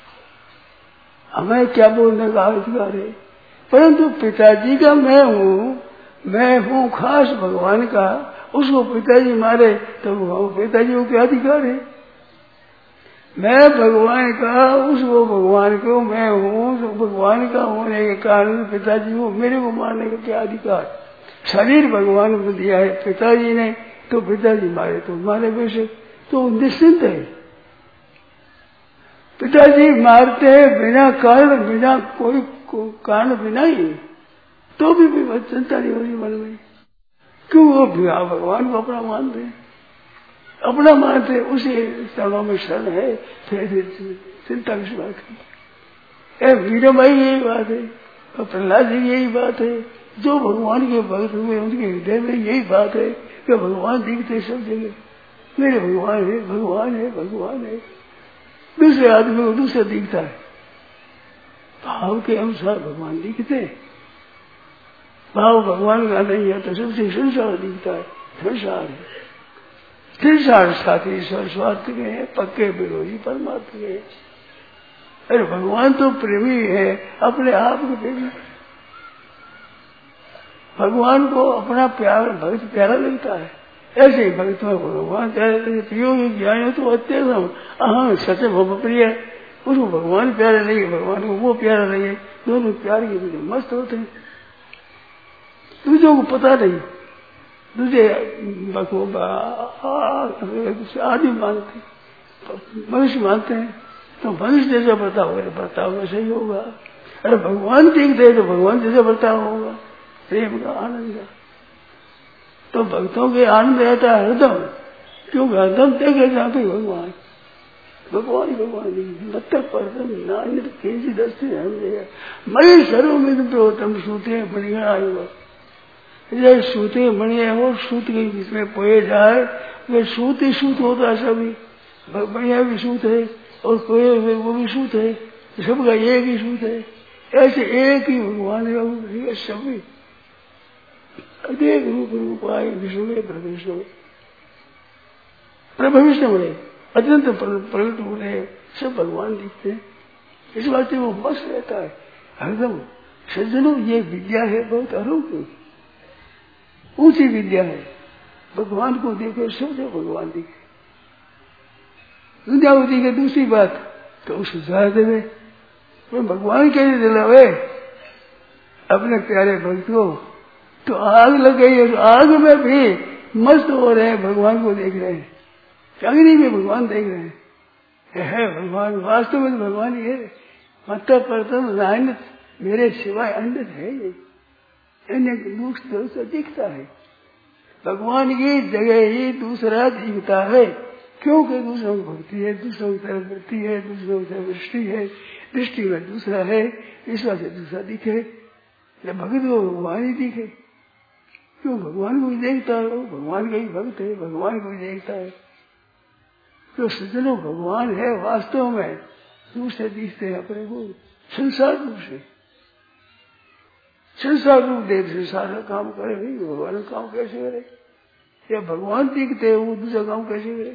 [SPEAKER 1] हमें क्या बोलने का अधिकार है। परंतु पिताजी का मैं हूँ, मैं हूँ खास भगवान का, उसको पिताजी मारे तो पिताजी को क्या अधिकार है। मैं भगवान का, उसको भगवान को मैं हूँ, तो भगवान का होने के कारण पिताजी को मेरे को मारने का क्या अधिकार। शरीर भगवान को दिया है पिताजी ने, तो पिताजी मारे तो मारे, वैसे तो निश्चिंत है। पिताजी मारते हैं बिना कारण, बिना कोई को कारण बिना ही, तो भी, भी चिंता नहीं होगी मन में। क्यों? वो भगवान को अपना मानते हैं, अपना मानते, उसी चरणों में शरण है, फिर चिंता किस बात की। मीरा भाई यही बात है, और प्रहलाद जी यही बात है, जो भगवान के भक्त हुए उनके हृदय में यही बात है कि भगवान दिखते सब जगह, मेरे भगवान है, भगवान है, भगवान है। दूसरे आदमी को दूसरा दिखता है, भाव के अनुसार भगवान दिखते हैं। भाव भगवान का नहीं है तो सबसे संसार दिखता है, संसार है, संसार साथी ईश्वर स्वार्थ के हैं, पक्के विरोधी परमात्मा के। अरे भगवान तो प्रेमी है, अपने आप के प्रेमी। भगवान को अपना प्यार भक्त प्यारा लगता है, ऐसे ही भक्तों को भगवान प्यारे लगे। प्रियो ज्ञान हो तो अत्यंत अहम सत्य भव प्रिय, उसको भगवान प्यारे लगे, भगवान को वो प्यारा लगे, दोनों प्यार के लिए मस्त होते हैं। दूसरों को पता नहीं, दूसरे आदमी मानते, मनुष्य मानते हैं, तो मनुष्य जैसा बर्ताव होगा बर्ताव वैसे ही होगा। अरे भगवान देखते तो भगवान जैसा बर्ताव होगा, प्रेम का, आनंद का। तो भक्तों के आनंद रहता है हरदम, क्योंकि हरदम देखे जाते भगवान, भगवान ही भगवान नहीं मतलब परतम नान्य कैसी दस्ती है मई सर्व में प्रवतम सूते बढ़िया आयुगा। जैसे सूते बढ़िया हो, सूत के बीच में पोए जाए, वे सूत ही सूत होता है, सभी बढ़िया भी सूत है और कोए हुए वो भी सूत है, सबका एक ही सूत है। ऐसे एक ही भगवान है, सभी अनेक रूप रूप आए विष्णु में प्रवेश हो, प्रभविष्य बड़े अत्यंत प्रकट हो रहे, सब भगवान दिखते हैं। इस बात से वो मस्त रहता है हरदम। सज्जनों, ये विद्या है बहुत अलौकिक, ऊंची विद्या है। भगवान को देखे सब जो भगवान दिखे, दुनिया को दिखे दूसरी बात, तो उसको जला देवे, भगवान कैसे दिलावे अपने प्यारे भक्त को। तो आग लग गई है, तो आग में भी मस्त हो रहे हैं, भगवान को देख रहे हैं, अग्नि में भगवान देख रहे हैं, है भगवान, वास्तव में भगवान ही है। मतलब परतम नान्य मेरे सिवाय अन्य है, ये अन्य दूसरा दिखता है, भगवान की जगह ही दूसरा दिखता है। क्योंकि दूसरों की भक्ति है, दूसरों की तरफ वृत्ति है, दूसरों की तरफ दृष्टि है, दृष्टि में दूसरा है, इस वजह से दूसरा दिखे, या भक्त को भगवान ही दिखे। क्यों? भगवान को भी देखता है, भगवान का ही भक्त है, भगवान को भी देखता है। तो सज्जनों, भगवान है वास्तव में, दूसरे दिखते हैं अपने को संसार रूप से, संसार रूप देख संसार का काम करे, भाई भगवान का काम कैसे करे, या भगवान दिखते हैं वो दूसरा काम कैसे करे।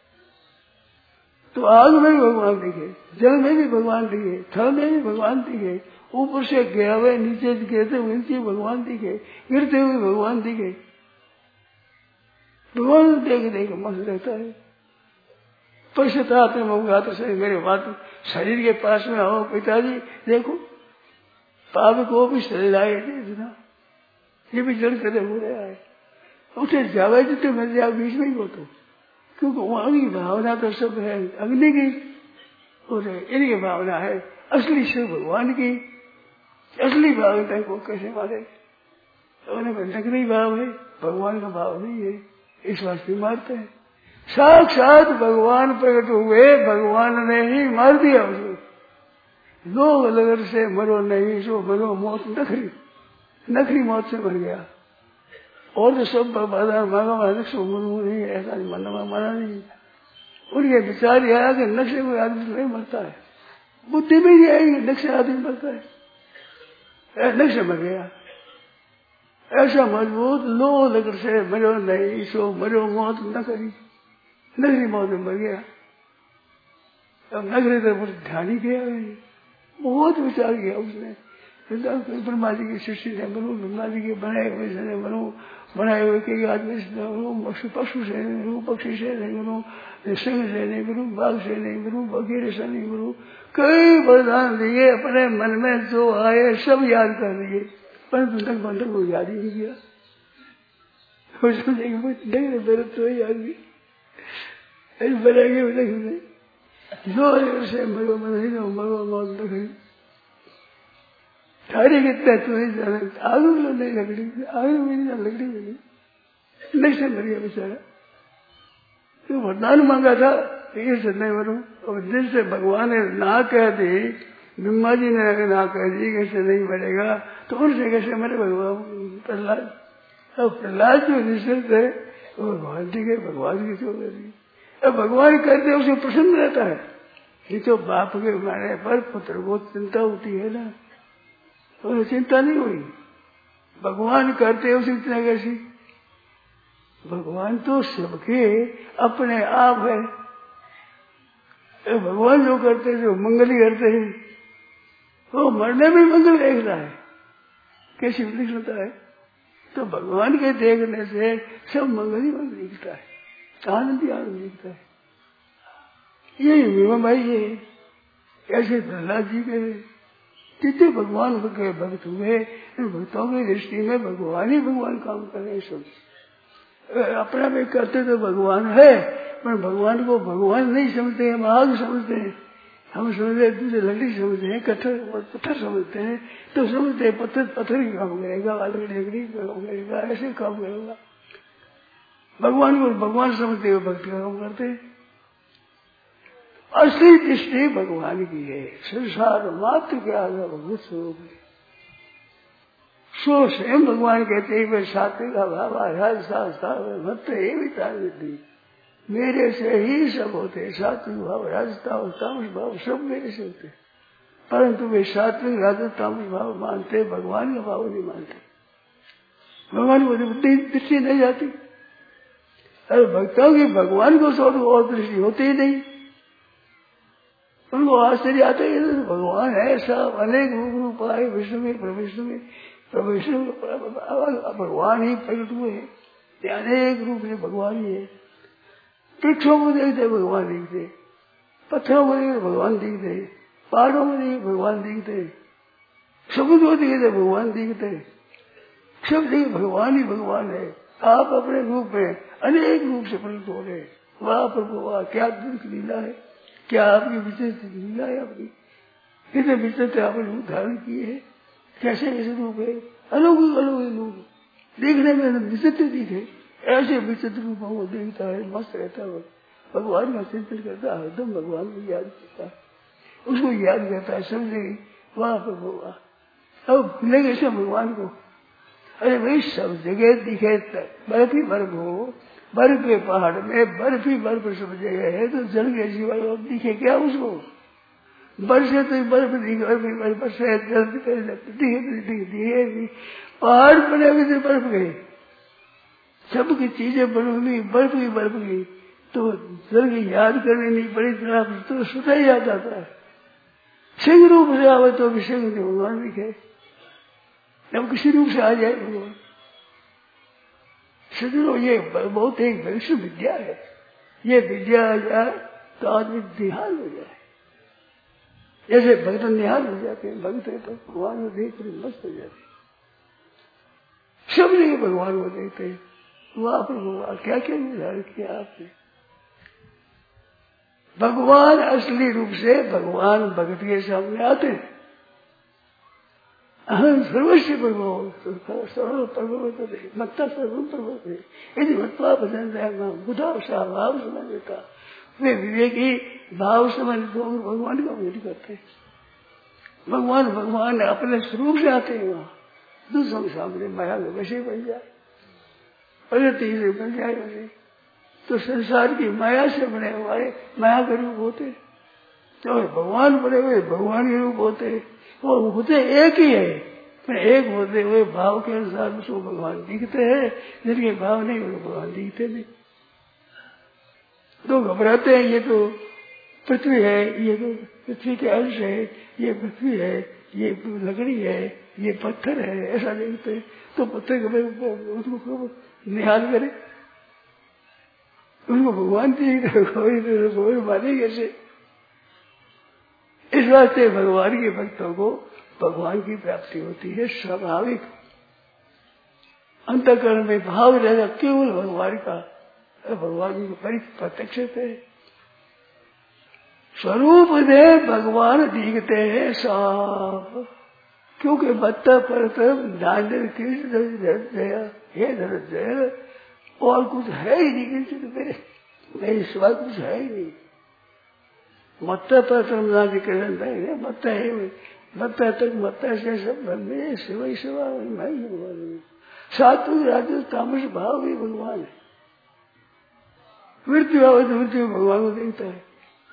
[SPEAKER 1] तो आग में भी भगवान दिखे, जल में भी भगवान दिखे, थल में भी भगवान दिखे, ऊपर से गिरा हुए नीचे गिरते हुए नीचे भगवान दिखे, गिरते हुए भगवान दिखे। भगवान देख देख मस्त रहता है। पश्चात में होगा तो सही, मेरे बात शरीर के पास में आओ पिताजी, देखो पाप को भी शरीर आए देखना, ये भी जल करे हो रहा है, उसे जावे जितने मिल जाए बीच में ही हो, तो क्योंकि वहां की भावना तो सब है अग्नि की, और इनकी भावना है असली शिव भगवान की। असली भावना को कैसे मारे, उन्हें नकली भाव है, भगवान का भाव नहीं है, इस वास्ते मारते हैं। साक्षात भगवान प्रकट हुए, भगवान ने ही मार दिया उसको। लोग लगन से मरो नहीं, जो मरो मौत नखरी, नखरी मौत से मर गया। और जो सब बाजार मांगा मांगा सो मरू नहीं, ऐसा मन में मरा नहीं। उनके विचार यह आया कि नक्शे में आदमी नहीं मरता है, बुद्धि में नहीं आएगी नक्शे आदमी मरता है, नक्शे मर गया। ऐसा मजबूत लो लकड़ से मरो नहीं सो मरो मौत न करी, नगरी मौत में मर गया। अब नगरी तरफ ध्यान ही गया, बहुत विचार किया उसने। ब्रह्मा जी की सृष्टि से बनू, ब्रह्मा जी के बनाए हुए से नहीं बनू, बनाए हुए कई आदमी से नहीं बनू, पशु से नहीं बनू, पक्षी से नहीं बनू, सिंह से नहीं बनू, बाघ से नहीं बनू, बघेरे से नहीं बनू। कई वरदान दिए, अपने मन में जो आए सब याद कर दिए, परंतु तक बंधक को याद ही नहीं किया। मेरे तो याद भी बनाएंगे जो से मरो मरो मरो मौत न करी। सारे कितना तो नहीं जाना, आगे में नहीं लकड़ी, आगे में नहीं लकड़ी मिली, नहीं से मर गया बेचारा। तो वरदान मांगा था ये से नहीं मरो, और जिन से भगवान ने ना कह दी, ब्रह्मा जी ने ना कह दी कैसे नहीं मरेगा, तो उनसे कैसे मरे भगवान प्रहलाद। अब प्रहलाद जो निश्चित है वो भगवान जी के भगवान की जो करी, अब भगवान करते उसे प्रसन्न रहता है। ये तो बाप के मारे पर पुत्र को चिंता होती है ना, उन्हें चिंता नहीं हुई। भगवान करते उसे इतना कैसी, भगवान तो सबके अपने आप है। भगवान जो करते जो मंगल ही करते हैं, वो मरने में मंगल देखता है, कैसी दिखता है। तो भगवान के देखने से सब मंगल ही मंगल दिखता है, आनंद ही आनंद दिखता है। यही मीमा भाई है, ऐसे प्रहलाद जी के जितने भगवान के भक्त हुए, इन भक्तों की दृष्टि में भगवान ही भगवान काम कर रहे हैं। सब अपना भी करते तो भगवान है, पर भगवान को भगवान नहीं समझते हैं, महाग समझते हैं। हम समझते दूसरे लकड़ी समझते हैं, कट्टर पत्थर समझते हैं, तो समझते हैं पत्थर पत्थर ही काम करेगा, लकड़ी लकड़ी काम करेगा, ऐसे काम करेगा। भगवान को भगवान समझते हुए भक्त का काम करते हैं। असली दृष्टि भगवान की है, संसार मात्र के आगे भगवत स्वरूप है। सो स्वयं भगवान कहते हैं मैं सात्विक भाव मत ये विचार देती, मेरे से ही सब होते, सात्विक भाव राजस तामस भाव सब मेरे से होते, परंतु वे सात्विक राजस तामस भाव मानते, भगवान का भाव नहीं मानते। भगवान को बुद्धि दृष्टि नहीं जाती, अरे भक्तों की भगवान को छोड़ और दृष्टि होती ही नहीं। उनको आश्चर्य आता है भगवान है सब अनेक रूप रूप आए, विष्णु में प्रविष्णु में प्रविष्णु भगवान ही प्रकट हुए, अनेक रूप से भगवान ही है। वृक्षों को देखते भगवान दिखते, पत्थरों को देखते भगवान दिखते, पहाड़ों को देखते भगवान दिखते, समुद्र को देखते भगवान दिखते, सब देख भगवान ही भगवान है। आप अपने रूप में अनेक रूप से प्रकट हो रहे, वाह प्रभु वाह, क्या दुख लीला है, क्या आपकी विचित्र लीला है, आपकी कितने विचित्र आपने रूप धारण किए है, कैसे कैसे रूप है, अलौकिक अलौकिक रूप देखने में विचित्र दिखे, ऐसे विचित्र रूपों को देखता है, मस्त रहता है, भगवान का चिंतन करता है, हरदम भगवान को याद करता है, उसको याद करता है, समझे वाह प्रभु वाह। अब भूलेंगे सब भगवान को, अरे भाई सब जगह दिखे, बर्फ ही बर्फ हो, बर्फ के पहाड़ में बर्फ ही बर्फ सब जगह है, तो जल के सिवाय और दिखे क्या उसको, बर्फ से तो बर्फ दिखे, बर्फ से जल दिखे दिखे, पहाड़ बने हुए थे बर्फ गए, सबकी चीजें बनी बर्फ ही बर्फ गई, तो जल की याद करनी नहीं पड़ी, तो स्वतः ही याद आता है। सिंह रूप से आवे तो भी सिंह भगवान दिखे, जब किसी रूप से आ जाए भगवान। सजनो ये बहुत एक वैश्विक विद्या है, ये विद्या आ जाए तो आदमी निहाल हो जाए, जैसे भक्त निहाल हो जाते हैं, भक्त है तो भगवान को देख कर मस्त हो जाते हैं, सब जगह भगवान को देखते हैं। वाह प्रभु वाह, क्या क्या निर्धारण किया आपने। भगवान असली रूप से भगवान भक्त के सामने आते हैं, अहम सर्वस्व प्रभो सर्व प्रभो मत्ता सर्व प्रभो यदि मत्वा भजन बुधा भाव समझ देता, वे विवेकी भाव समझ भगवान का भजन करते हैं। भगवान भगवान अपने स्वरूप से आते हैं, वहाँ दूसरों के सामने माया में वैसे बन जाए, प्रगति से बन जाए, वैसे तो संसार की माया से बने हमारे माया के रूप होते, तो भगवान बने हुए भगवान के रूप होते, वो होते एक ही है, पर एक होते हुए भाव के अनुसार उसको भगवान दिखते हैं, जिनके भाव नहीं वो भगवान दिखते नहीं। तो घबराते हैं, ये तो पृथ्वी है, ये तो पृथ्वी के अंश है, ये पृथ्वी है, ये लकड़ी है, ये पत्थर है, ऐसा देखते। तो पत्थर के उसको निहाल करे, उनको भगवान दिख कोई कोई माने कैसे। इस वास्ते भगवान के भक्तों को भगवान की प्राप्ति होती है स्वाभाविक। अंतःकरण में भाव रहेगा केवल भगवान का, भगवान की प्रत्यक्ष है। स्वरूप दे भगवान दिखते हैं साफ, क्योंकि बत्ता पर ध्यान दया हे धनंजय, और कुछ है ही नहीं किसी मेरे मेरे सिवा कुछ है ही नहीं। मत्ता पर ध्यान है, मत्ता है मत्ता तक मत्ता से सब मेरे सिवा ही सिवा मैं ही भगवान हूँ। सात्विक राजस तामस भाव भी भगवान है। मृत्यु आवे तो मृत्यु भगवान को देखता है,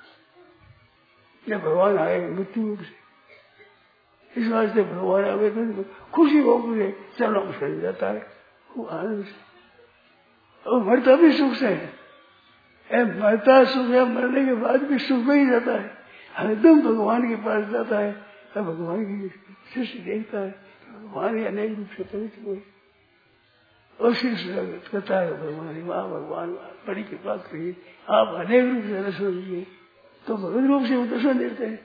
[SPEAKER 1] जब भगवान आए मृत्यु रूप से, इस वास्ते भगवान आवे तो खुशी हो मुझे चलो सही जाता है वो आनंद से। और मरता भी सुख से है, मरता सुख है, मरने के बाद भी सुख में ही जाता है, हरदम भगवान के पास जाता है, तब भगवान की सृष्टि देखता है। भगवान अनेक रूप से पवित्र हुए और शीर्ष करता है भगवान, वाह भगवान बड़ी कृपा करिए, आप अनेक रूप से दर्शन दीजिए, तो भगवत रूप से वो दर्शन देते हैं।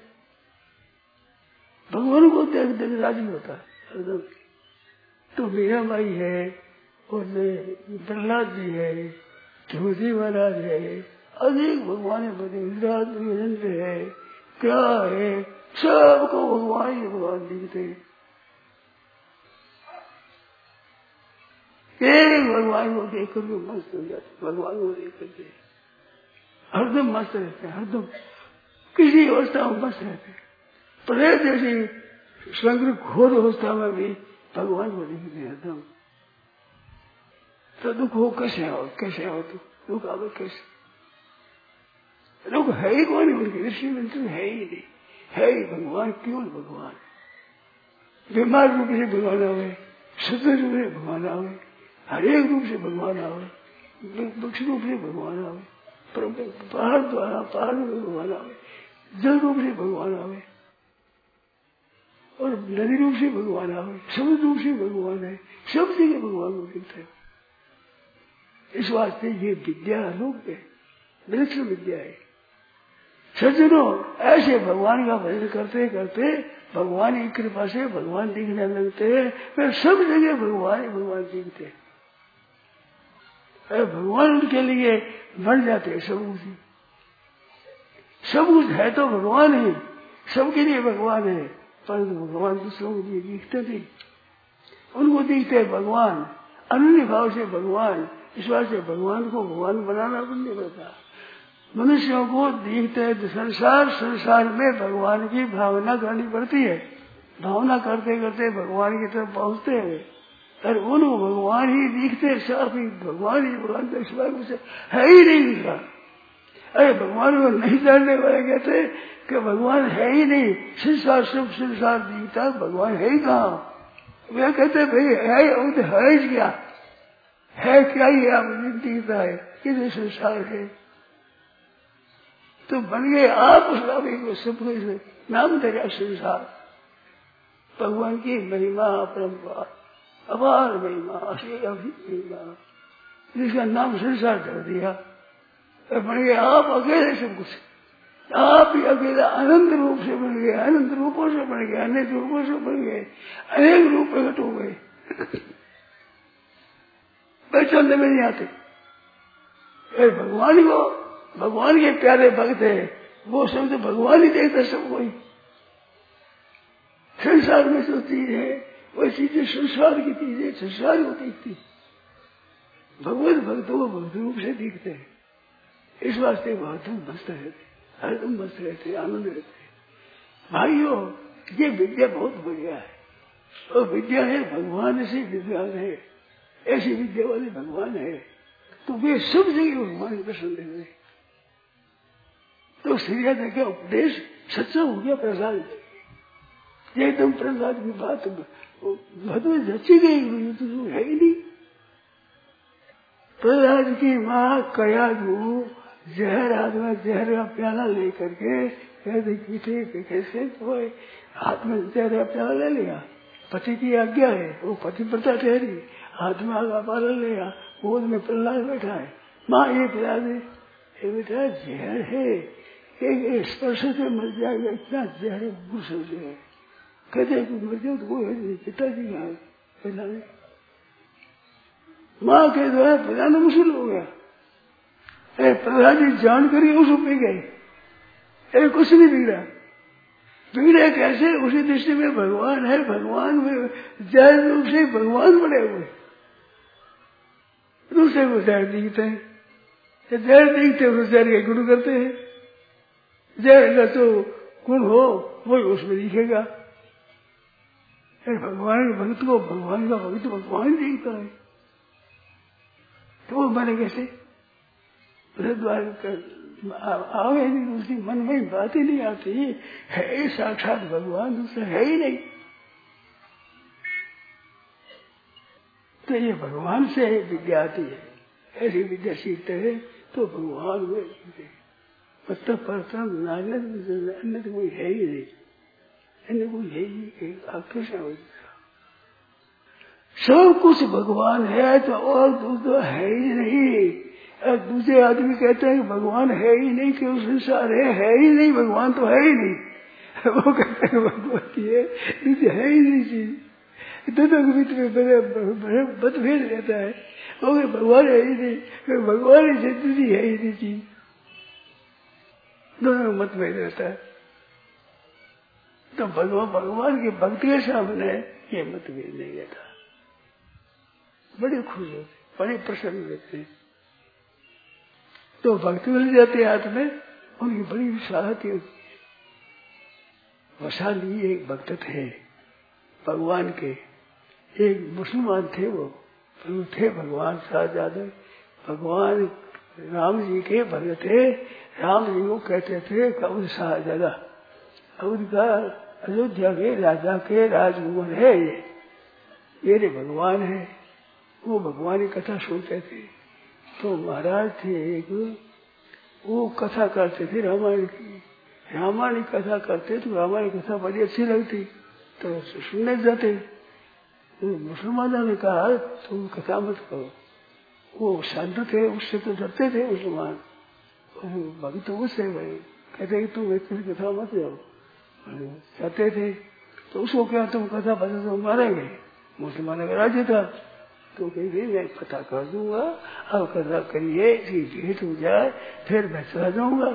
[SPEAKER 1] भगवान को देख देख राजी होता है एकदम। तो मीरा माई है, और प्रहलाद जी है, ध्रुवजी महाराज है, अनेक भगवान बने है, क्या है, सबको भगवान ही भगवान दिखते हैं। एक भगवान को देख करके मस्त हो जाते, भगवान को देख करके हरदम मस्त रहते हैं, हरदम किसी अवस्था में मस्त रहते हैं। प्रेत जैसी संग्रह घोर अवस्था में भी भगवान को देखते हैं हरदम। तो दुख हो कैसे हो, कैसे हो तू दुख आवे कैसे, दुख है ही कौन, उनकी दृष्टि में तो है ही नहीं, है ही भगवान, केवल भगवान। बीमार रूप से भगवान आवे, शुद्ध रूप से भगवान आवे, हरेक रूप से भगवान आवे, वृक्ष रूप से भगवान आवे, पहाड़ द्वारा पहाड़ में भगवान आवे, जल रूप से भगवान आवे, और नदी रूप से भगवान आवे, समुद्र रूप से भगवान है, सब जगह भगवान को दिखता है। इस वास्ते ये विद्या अनूप है, विलक्षण विद्या है। सज्जनों ऐसे भगवान का भजन करते करते भगवान की कृपा से भगवान दिखने लगते हैं, फिर सब जगह भगवान ही भगवान दिखते हैं। भगवान उनके लिए बन जाते हैं सब कुछ, सब कुछ है तो भगवान ही, सबके लिए भगवान है, परंतु भगवान दूसरों के लिए दिखते नहीं, उनको दिखते है भगवान, अनन्य भाव से भगवान। इस बात से भगवान को भगवान बनाना नहीं पड़ता। मनुष्यों को दिखते है संसार, संसार में भगवान की भावना करनी पड़ती है, भावना करते करते भगवान की तरफ पहुंचते हैं, और उनको भगवान ही दिखते, साफ ही भगवान ही भगवान का इस से है ही नहीं दिखा। अरे भगवान को नहीं जानने वाले कहते कि भगवान है ही नहीं, संसार सब संसार दिखता, भगवान है ही कहाँ। वे कहते भाई है, है क्या है, क्या ही आप दिखता है, किसी संसार है, तो बन गए आप उस को सब नाम तेरा संसार। भगवान की महिमा परम्पार, अपार महिमा, अभी महिमा, जिसका नाम संसार कर दिया, तो बन गए आप अकेले सब कुछ, आप ही अकेला अनंत रूप से बन गए, अनंत रूपों से बन गए, अनेक रूपों से बन गए, अनेक रूप प्रकट हो गए, पहचानने में नहीं आते। भगवान को, भगवान के प्यारे भक्त है, वो सब तो भगवान ही देखता सबको ही। संसार में जो चीज है वो चीजें संसार की चीजें संसार को दिखती, भगवत भक्तों को भक्त रूप से दिखते हैं। इस वास्ते हरदम मस्त रहते, हरदम मस्त रहते, आनंद रहते। भाइयों ये विद्या बहुत बढ़िया है, और विद्या है भगवान से विद्वान है, ऐसी विद्या वाले भगवान है। तो वे सब जगह भगवान के दर्शन दे रहे। तो श्री राधा का उपदेश सच्चा हो गया प्रहलाद, एकदम प्रहलाद की बात भदवे जची गई, तो है ही नहीं। प्रहलाद की माँ कया दू जहर आदमी जहर का प्याला लेकर के कहते पीठे कैसे तो हाथ में जहर का प्याला ले लिया, पति की आज्ञा है, वो पतिव्रता ठहरी, हाथ में आगा पाला लिया, गोद में प्रहलाद बैठा है, माँ ये पिला दे, ये बेटा जहर है, एक स्पर्श से मर जाएगा, इतना जहर बुर समझे है, कहते मर जाओ तो वो पिताजी का है पिलाने। माँ के द्वारा पिलाना मुश्किल हो गया। प्रहलाद जी जानकर ही उस पे गए, कुछ नहीं बिगड़ा। बिगड़े कैसे? उसी दृष्टि में भगवान है, भगवान में जहर रूप से भगवान बने हुए, दूसरे को जहर दिखते हैं, जहर दिखते हैं उस जहर के गुण करते हैं, जहर का तो गुण हो वही उसमें दिखेगा। भगवान के भक्त को भगवान का भक्त भगवान दिखता है, तो वो बने कैसे? आवे नहीं, उसकी मन में बात ही नहीं आती है, साक्षात भगवान दूसरा है ही नहीं। तो ये भगवान से विद्या आती है, ऐसी विद्या सीखते हैं तो भगवान में मतलब प्रथम अन्य तो कोई है ही नहीं, अन्य कोई है ही आकर्षण हो। सब कुछ भगवान है तो और दूसरा है ही नहीं। दूसरे आदमी कहते हैं कि भगवान है ही नहीं, क्यों संसार है, है ही नहीं, भगवान तो है ही नहीं। वो कहते हैं भगवान की है, दूसरी है ही नहीं चीज। दोनों के बीच में बड़े बड़े मतभेद रहता है, वो भगवान है ही नहीं, भगवान ही दूसरी है ही नहीं चीज, दोनों में मतभेद रहता है। तो भगवान भगवान के भक्त के सामने ये मतभेद नहीं रहता, बड़े खुश होते, बड़े प्रसन्न रहते हैं। तो भक्ति मिल जाते हाथ में, उनकी बड़ी विशालती होती है। वैशाली एक भक्त थे भगवान के, एक मुसलमान थे, वो थे भगवान शाहजादे, भगवान राम जी के भक्त थे। राम जी को कहते थे कबूल शाहजादा, कबूल का अयोध्या के राजा के राजकुमार है, ये मेरे भगवान है। वो भगवान की कथा सुनते थे। तो महाराज थे एक, वो कथा करते थे रामायण की, रामायण की कथा करते तो रामायण की कथा बड़ी अच्छी लगती, तो सुनने जाते। तो मुसलमानों ने कहा तुम कथा मत करो, वो शांत थे, उससे तो डरते थे मुसलमान, भक्त तो उससे भाई कहते कि तुम इतनी कथा मत जाओ, चाहते थे। तो उसको क्या तुम कथा बता तो मारेंगे, मुसलमान का राज्य था। तो कही मैं पता कर दूंगा, अब कथा करिए, भेंट हो जाए फिर मैं चला जाऊंगा।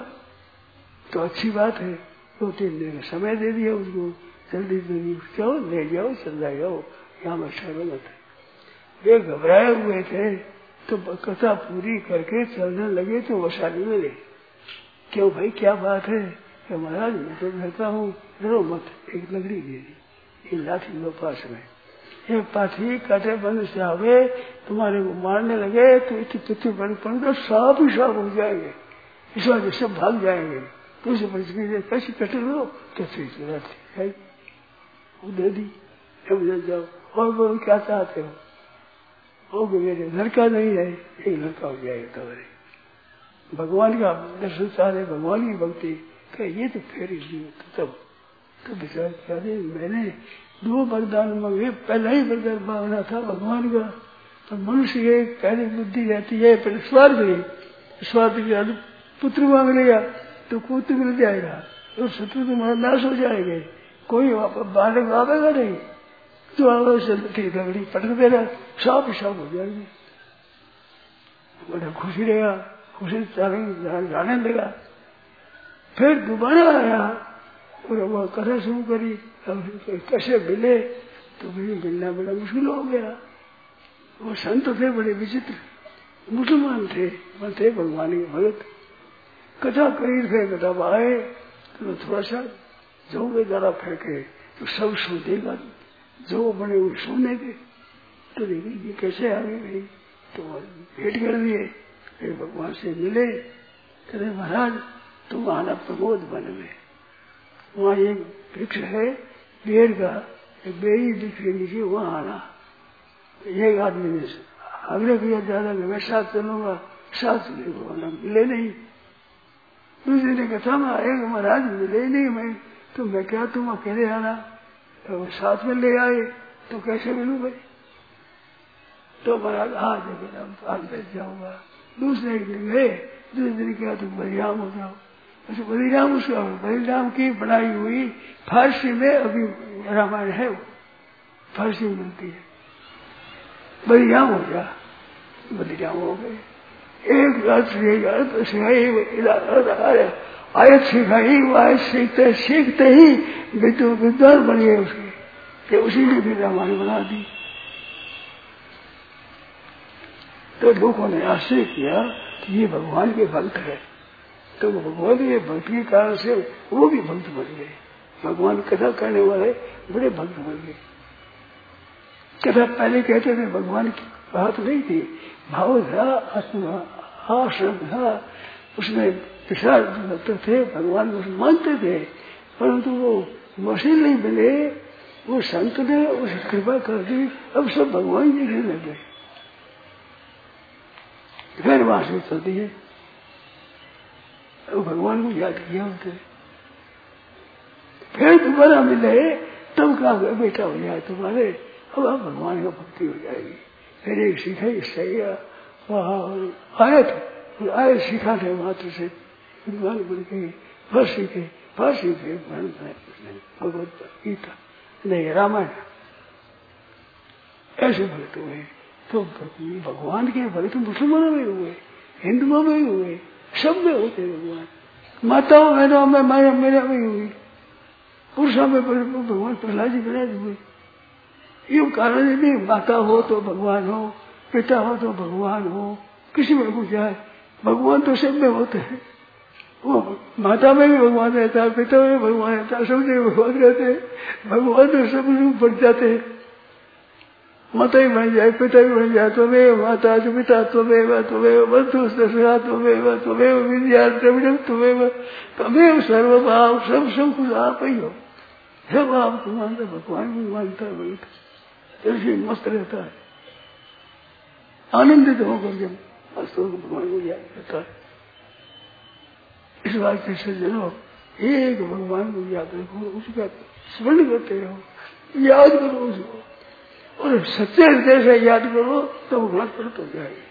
[SPEAKER 1] तो अच्छी बात है, दो तीन दिन का समय दे दिया उसको, जल्दी जल्दी जाओ, ले जाओ, चल जाओ, यहाँ मैं शर्मत है। वे घबराए हुए थे, तो कथा पूरी करके चलने लगे तो वैशाली मिले। क्यों भाई क्या बात है? कि महाराज मैं तो रहता हूँ, डरो मत, एक लकड़ी दे दी, ये लाठी लो पास में, एक पाठी काटे बंद से आवे तुम्हारे को मारने लगे तो इतनी पिछले बन पड़कर साफ ही साफ हो जाएंगे, इस वजह सब भाग जाएंगे। तो उसे परिस्थिति कैसे कटे लो कैसे है, वो दे दी, जाओ और बोलो क्या चाहते हो, वो मेरे लड़का नहीं है, एक लड़का हो जाएगा तुम्हारे। भगवान का दर्शन चाहे, भगवान की भक्ति क्या ये तो फेरी तब तो विचार किया मैंने दो वरदान मांगे, पहला ही वरदान मांगना था भगवान का। तो मनुष्य ये पहली बुद्धि रहती है, पहले स्वार्थ गई, स्वार्थ के पुत्र मांग लिया तो पुत्र मिल जाएगा, तो शत्रु तुम्हारा नाश हो जाएंगे, कोई बालक आवेगा नहीं, तो आगे लगड़ी पटक देना, साफ ही साफ हो जाएंगे। बड़ा खुशी रहेगा, खुशी जाने लगा। फिर दोबारा आया और वह कथा शुरू करी, कैसे मिले तो मुझे मिलना बड़ा मुश्किल हो गया। वो संत थे बड़े विचित्र, मुसलमान थे, वह थे भगवान के भगत। कथा करी थे, कथा आए तो थोड़ा सा जो वे जरा फेंके तो सब सो देगा, जो बने वो सोने के। तो देखिए ये कैसे आ गए भाई, तो भेंट कर दिए। फिर भगवान से मिले, कहते महाराज तुम आना प्रमोद वन में, वहाँ एक वृक्ष है पेड़ का, बेरी वृक्ष के नीचे वहाँ आना। एक आदमी ने आग्रह किया ज्यादा मैं साथ चलूंगा, साथ चलेगा मिले नहीं। दूसरे ने कहा मैं आएगा महाराज मिले नहीं मैं, तो मैं क्या तुम अकेले आना, तो वो साथ में ले आए तो कैसे मिलूं भाई। तो महाराज आज आज बैठ जाऊंगा। दूसरे दिन गए, दूसरे दिन क्या तुम बलिराम हो जाओ। अच्छा बलिराम उसका बलिराम की बनाई हुई फारसी में अभी रामायण है, वो फारसी में मिलती है। बलिराम हो जा, बलिराम हो गए। एक रात सिखाई आयत सिखाई, वो आयत सीखते सीखते ही विद्वान बन गए उसके, कि उसी ने भी रामायण बना दी। तो लोगों ने आश्चर्य किया कि ये भगवान के भक्त है, तो भगवान के भक्त के कारण से वो भी भक्त बन गए। भगवान कथा करने वाले बड़े भक्त बन गए। कथा पहले कहते थे भगवान की बात नहीं थी, भाव था, आश्रम था, उसमें विचार थे, भगवान को मानते थे, परंतु वो वसील नहीं मिले। वो संत ने उसे कृपा कर दी, अब सब भगवान जी रहने लगे। फिर वहां से चलती है, भगवान को याद किया उनके, फिर दोबारा मिले तब कहा बेटा हो जाए तुम्हारे, अब आप भगवान का भक्ति हो जाएगी। फिर एक सीखा इससे आए थे, आए सीखा थे मात्र से भगवान बन गए, बस सीखे बस सीखे भगवत गीता नहीं रामायण ऐसे भक्त हुए। तो भगवान के भक्त मुसलमानों में हुए, हिंदुओं में हुए, सब में होते भगवान। माताओं बहनों में माया मेरा में हुई, पुरुषों में भगवान प्रहलाद जी बना हुए। ये कारण नहीं माता हो तो भगवान हो, पिता हो तो भगवान हो, किसी में कुछ जाए भगवान तो सब में होते हैं। वो माता में भी भगवान रहता है, पिता में भी भगवान रहता है, सब जगह भगवान रहते हैं। भगवान तो सब रूप बन जाते हैं, माता ही बन जाए, पिता भी बन जाए, तुम्हें माता पिता तुम्हें तुम्हें बंधु ससुरा तुम्हें तुम्हें विद्या द्रविड़म तुम्हें तुम्हें सर्वभाव सब सब कुछ आप ही हो, सब आप मानते भगवान भी मानता है, बोलता ऐसे मस्त रहता है, आनंदित होकर जब वास्तव में भगवान को याद करता है। इस बात से सज्जनों एक भगवान को याद रखो, उसका स्मरण करते रहो, याद करो उसको, और सच्चे हृदय से याद करो तो भगवान प्रकट हो जाएगी।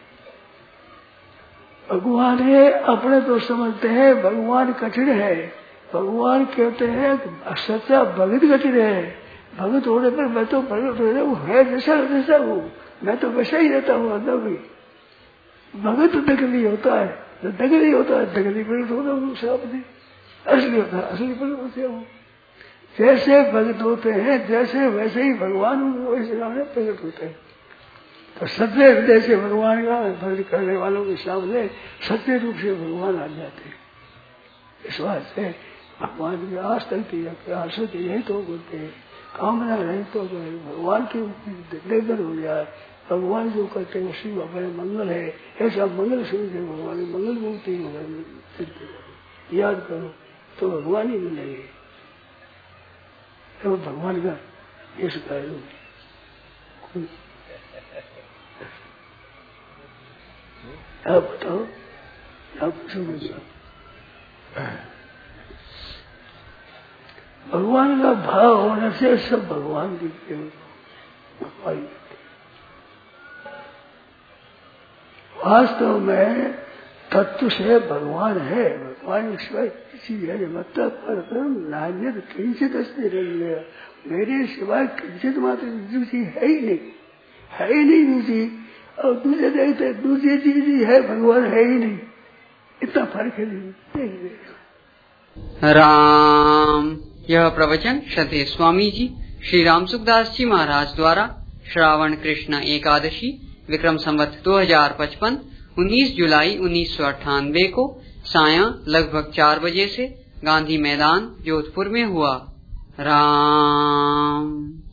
[SPEAKER 1] भगवान है अपने तो समझते हैं भगवान कठिन है, भगवान कहते हैं सच्चा भगत कठिन है। भगत होने पर मैं तो प्रकट हो जाऊँ, है जैसा जैसा हूँ, मैं तो वैसा ही रहता हूँ अंदर भी। भगत दगली होता है, दगली होता है, दगली प्रकट होता हूँ, सामने असली होता है, असली प्रकट होते हूँ। जैसे भगत होते हैं जैसे वैसे ही भगवान वैसे सामने प्रकट होते हैं। तो सच्चे हृदय से भगवान का भक्त करने वालों के सामने सच्चे रूप से भगवान आ जाते हैं। इस बात से भगवान की आस तकती है, आशा की यही तो बोलते हैं, कामना रहे तो भगवान की निर्भर हो जाए। भगवान जो करते हैं उसी में अपने मंगल है, ऐसा मंगल सुनते भगवान मंगल मूर्ति याद करो तो भगवान ही मिलेंगे। तो भगवान का ये शिकायत होगी। आप बताओ, आप समझो भगवान का भाव होने से सब भगवान दिखते हैं, भगवान वास्तव में तत्व से भगवान है। भगवान सिवाय किसी है मतलब पर नान्य किंचित अस्ति रंग, मेरे सिवाय किंचित मात्र दूसरी है ही नहीं, है ही नहीं दूसरी। और दूसरे देखते दूसरी चीज ही है, भगवान है ही नहीं, इतना फर्क है नहीं।
[SPEAKER 2] राम। यह प्रवचन श्रद्धेय स्वामी जी श्री राम सुखदास जी महाराज द्वारा श्रावण कृष्ण एकादशी विक्रम संवत दो हजार पचपन उन्नीस जुलाई उन्नीस सौ अट्ठानबे को सायं लगभग चार बजे से गांधी मैदान जोधपुर में हुआ। राम।